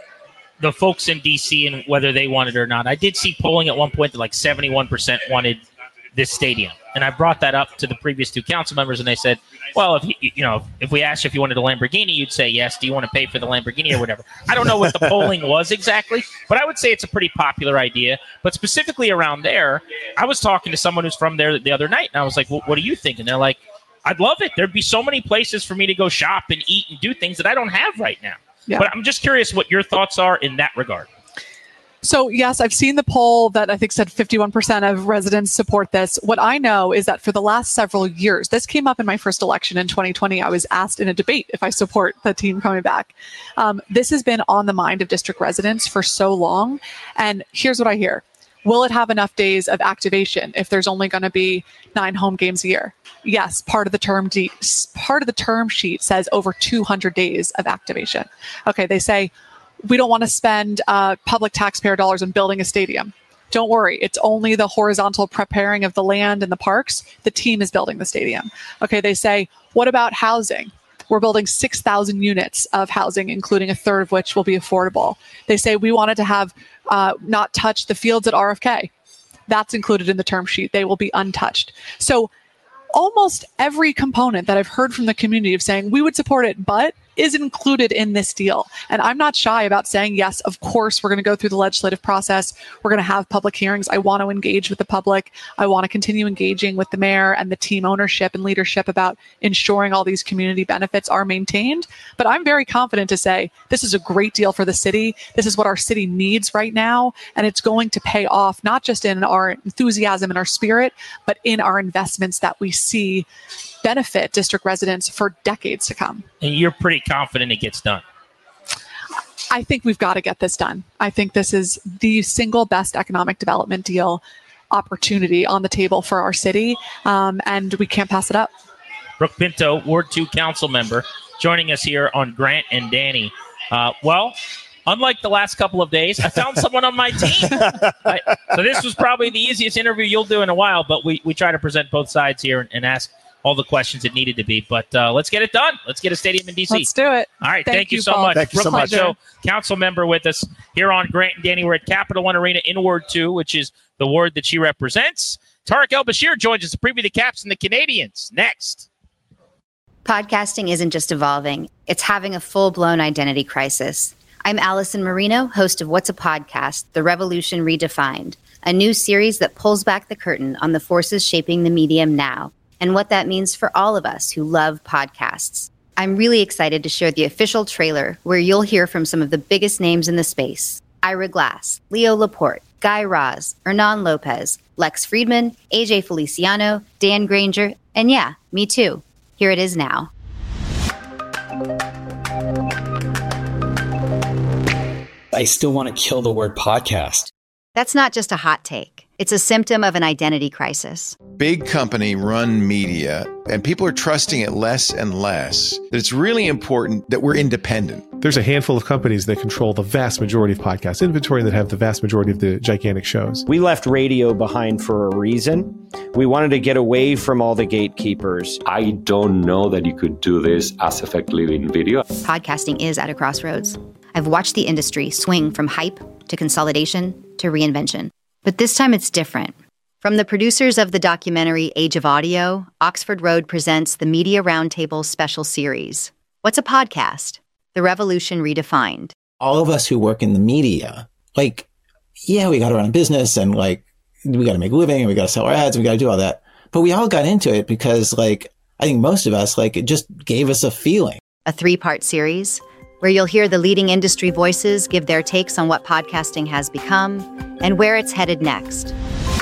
the folks in D.C. and whether they want it or not? I did see polling at one point that like 71% wanted this stadium. And I brought that up to the previous 2 council members, and they said, well, if we asked you if you wanted a Lamborghini, you'd say yes. Do you want to pay for the Lamborghini or whatever? I don't know what the polling was exactly, but I would say it's a pretty popular idea. But specifically around there, I was talking to someone who's from there the other night, and I was like, well, what do you think? And they're like, I'd love it. There'd be so many places for me to go shop and eat and do things that I don't have right now. Yeah. But I'm just curious what your thoughts are in that regard. So, yes, I've seen the poll that I think said 51% of residents support this. What I know is that for the last several years, this came up in my first election in 2020. I was asked in a debate if I support the team coming back. This has been on the mind of district residents for so long. And here's what I hear. Will it have enough days of activation if there's only going to be 9 home games a year? Yes, part of the term sheet says over 200 days of activation. Okay, they say, we don't want to spend public taxpayer dollars on building a stadium. Don't worry, it's only the horizontal preparing of the land and the parks. The team is building the stadium. Okay, they say, what about housing? We're building 6,000 units of housing, including a third of which will be affordable. They say we wanted to have not touch the fields at RFK. That's included in the term sheet. They will be untouched. So almost every component that I've heard from the community of saying we would support it, but is included in this deal. And I'm not shy about saying, yes, of course, we're going to go through the legislative process. We're going to have public hearings. I want to engage with the public. I want to continue engaging with the mayor and the team ownership and leadership about ensuring all these community benefits are maintained. But I'm very confident to say this is a great deal for the city. This is what our city needs right now. And it's going to pay off, not just in our enthusiasm and our spirit, but in our investments that we see benefit district residents for decades to come. And you're pretty confident it gets done? I think we've got to get this done. I think this is the single best economic development deal opportunity on the table for our city, and we can't pass it up. Brooke Pinto, Ward 2 council member, joining us here on Grant and Danny. Well, unlike the last couple of days, I found someone on my team. So this was probably the easiest interview you'll do in a while, but we try to present both sides here and ask all the questions it needed to be. But let's get it done. Let's get a stadium in D.C. Let's do it. All right. Thank you so much. Thank you so much. Show, council member with us here on Grant and Danny. We're at Capital One Arena in Ward 2, which is the ward that she represents. Tarek El-Bashir joins us to preview the Caps and the Canadians. Next. Podcasting isn't just evolving. It's having a full-blown identity crisis. I'm Allison Marino, host of What's a Podcast? The Revolution Redefined, a new series that pulls back the curtain on the forces shaping the medium now and what that means for all of us who love podcasts. I'm really excited to share the official trailer where you'll hear from some of the biggest names in the space. Ira Glass, Leo Laporte, Guy Raz, Hernan Lopez, Lex Friedman, AJ Feliciano, Dan Granger, and yeah, me too. Here it is now. I still want to kill the word podcast. That's not just a hot take. It's a symptom of an identity crisis. Big company run media, and people are trusting it less and less. That it's really important that we're independent. There's a handful of companies that control the vast majority of podcast inventory and that have the vast majority of the gigantic shows. We left radio behind for a reason. We wanted to get away from all the gatekeepers. I don't know that you could do this as effectively in video. Podcasting is at a crossroads. I've watched the industry swing from hype to consolidation to reinvention. But this time it's different. From the producers of the documentary Age of Audio, Oxford Road presents the Media Roundtable special series. What's a podcast? The Revolution Redefined. All of us who work in the media, we got to run a business and we got to make a living and we got to sell our ads and we got to do all that. But we all got into it because I think most of us, it just gave us a feeling. A 3-part series where you'll hear the leading industry voices give their takes on what podcasting has become and where it's headed next.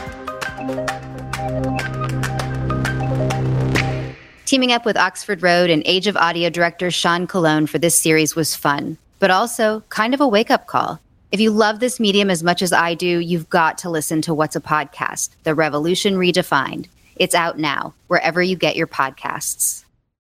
Teaming up with Oxford Road and Age of Audio director Sean Colon for this series was fun, but also kind of a wake-up call. If you love this medium as much as I do, you've got to listen to What's a Podcast? The Revolution Redefined. It's out now, wherever you get your podcasts.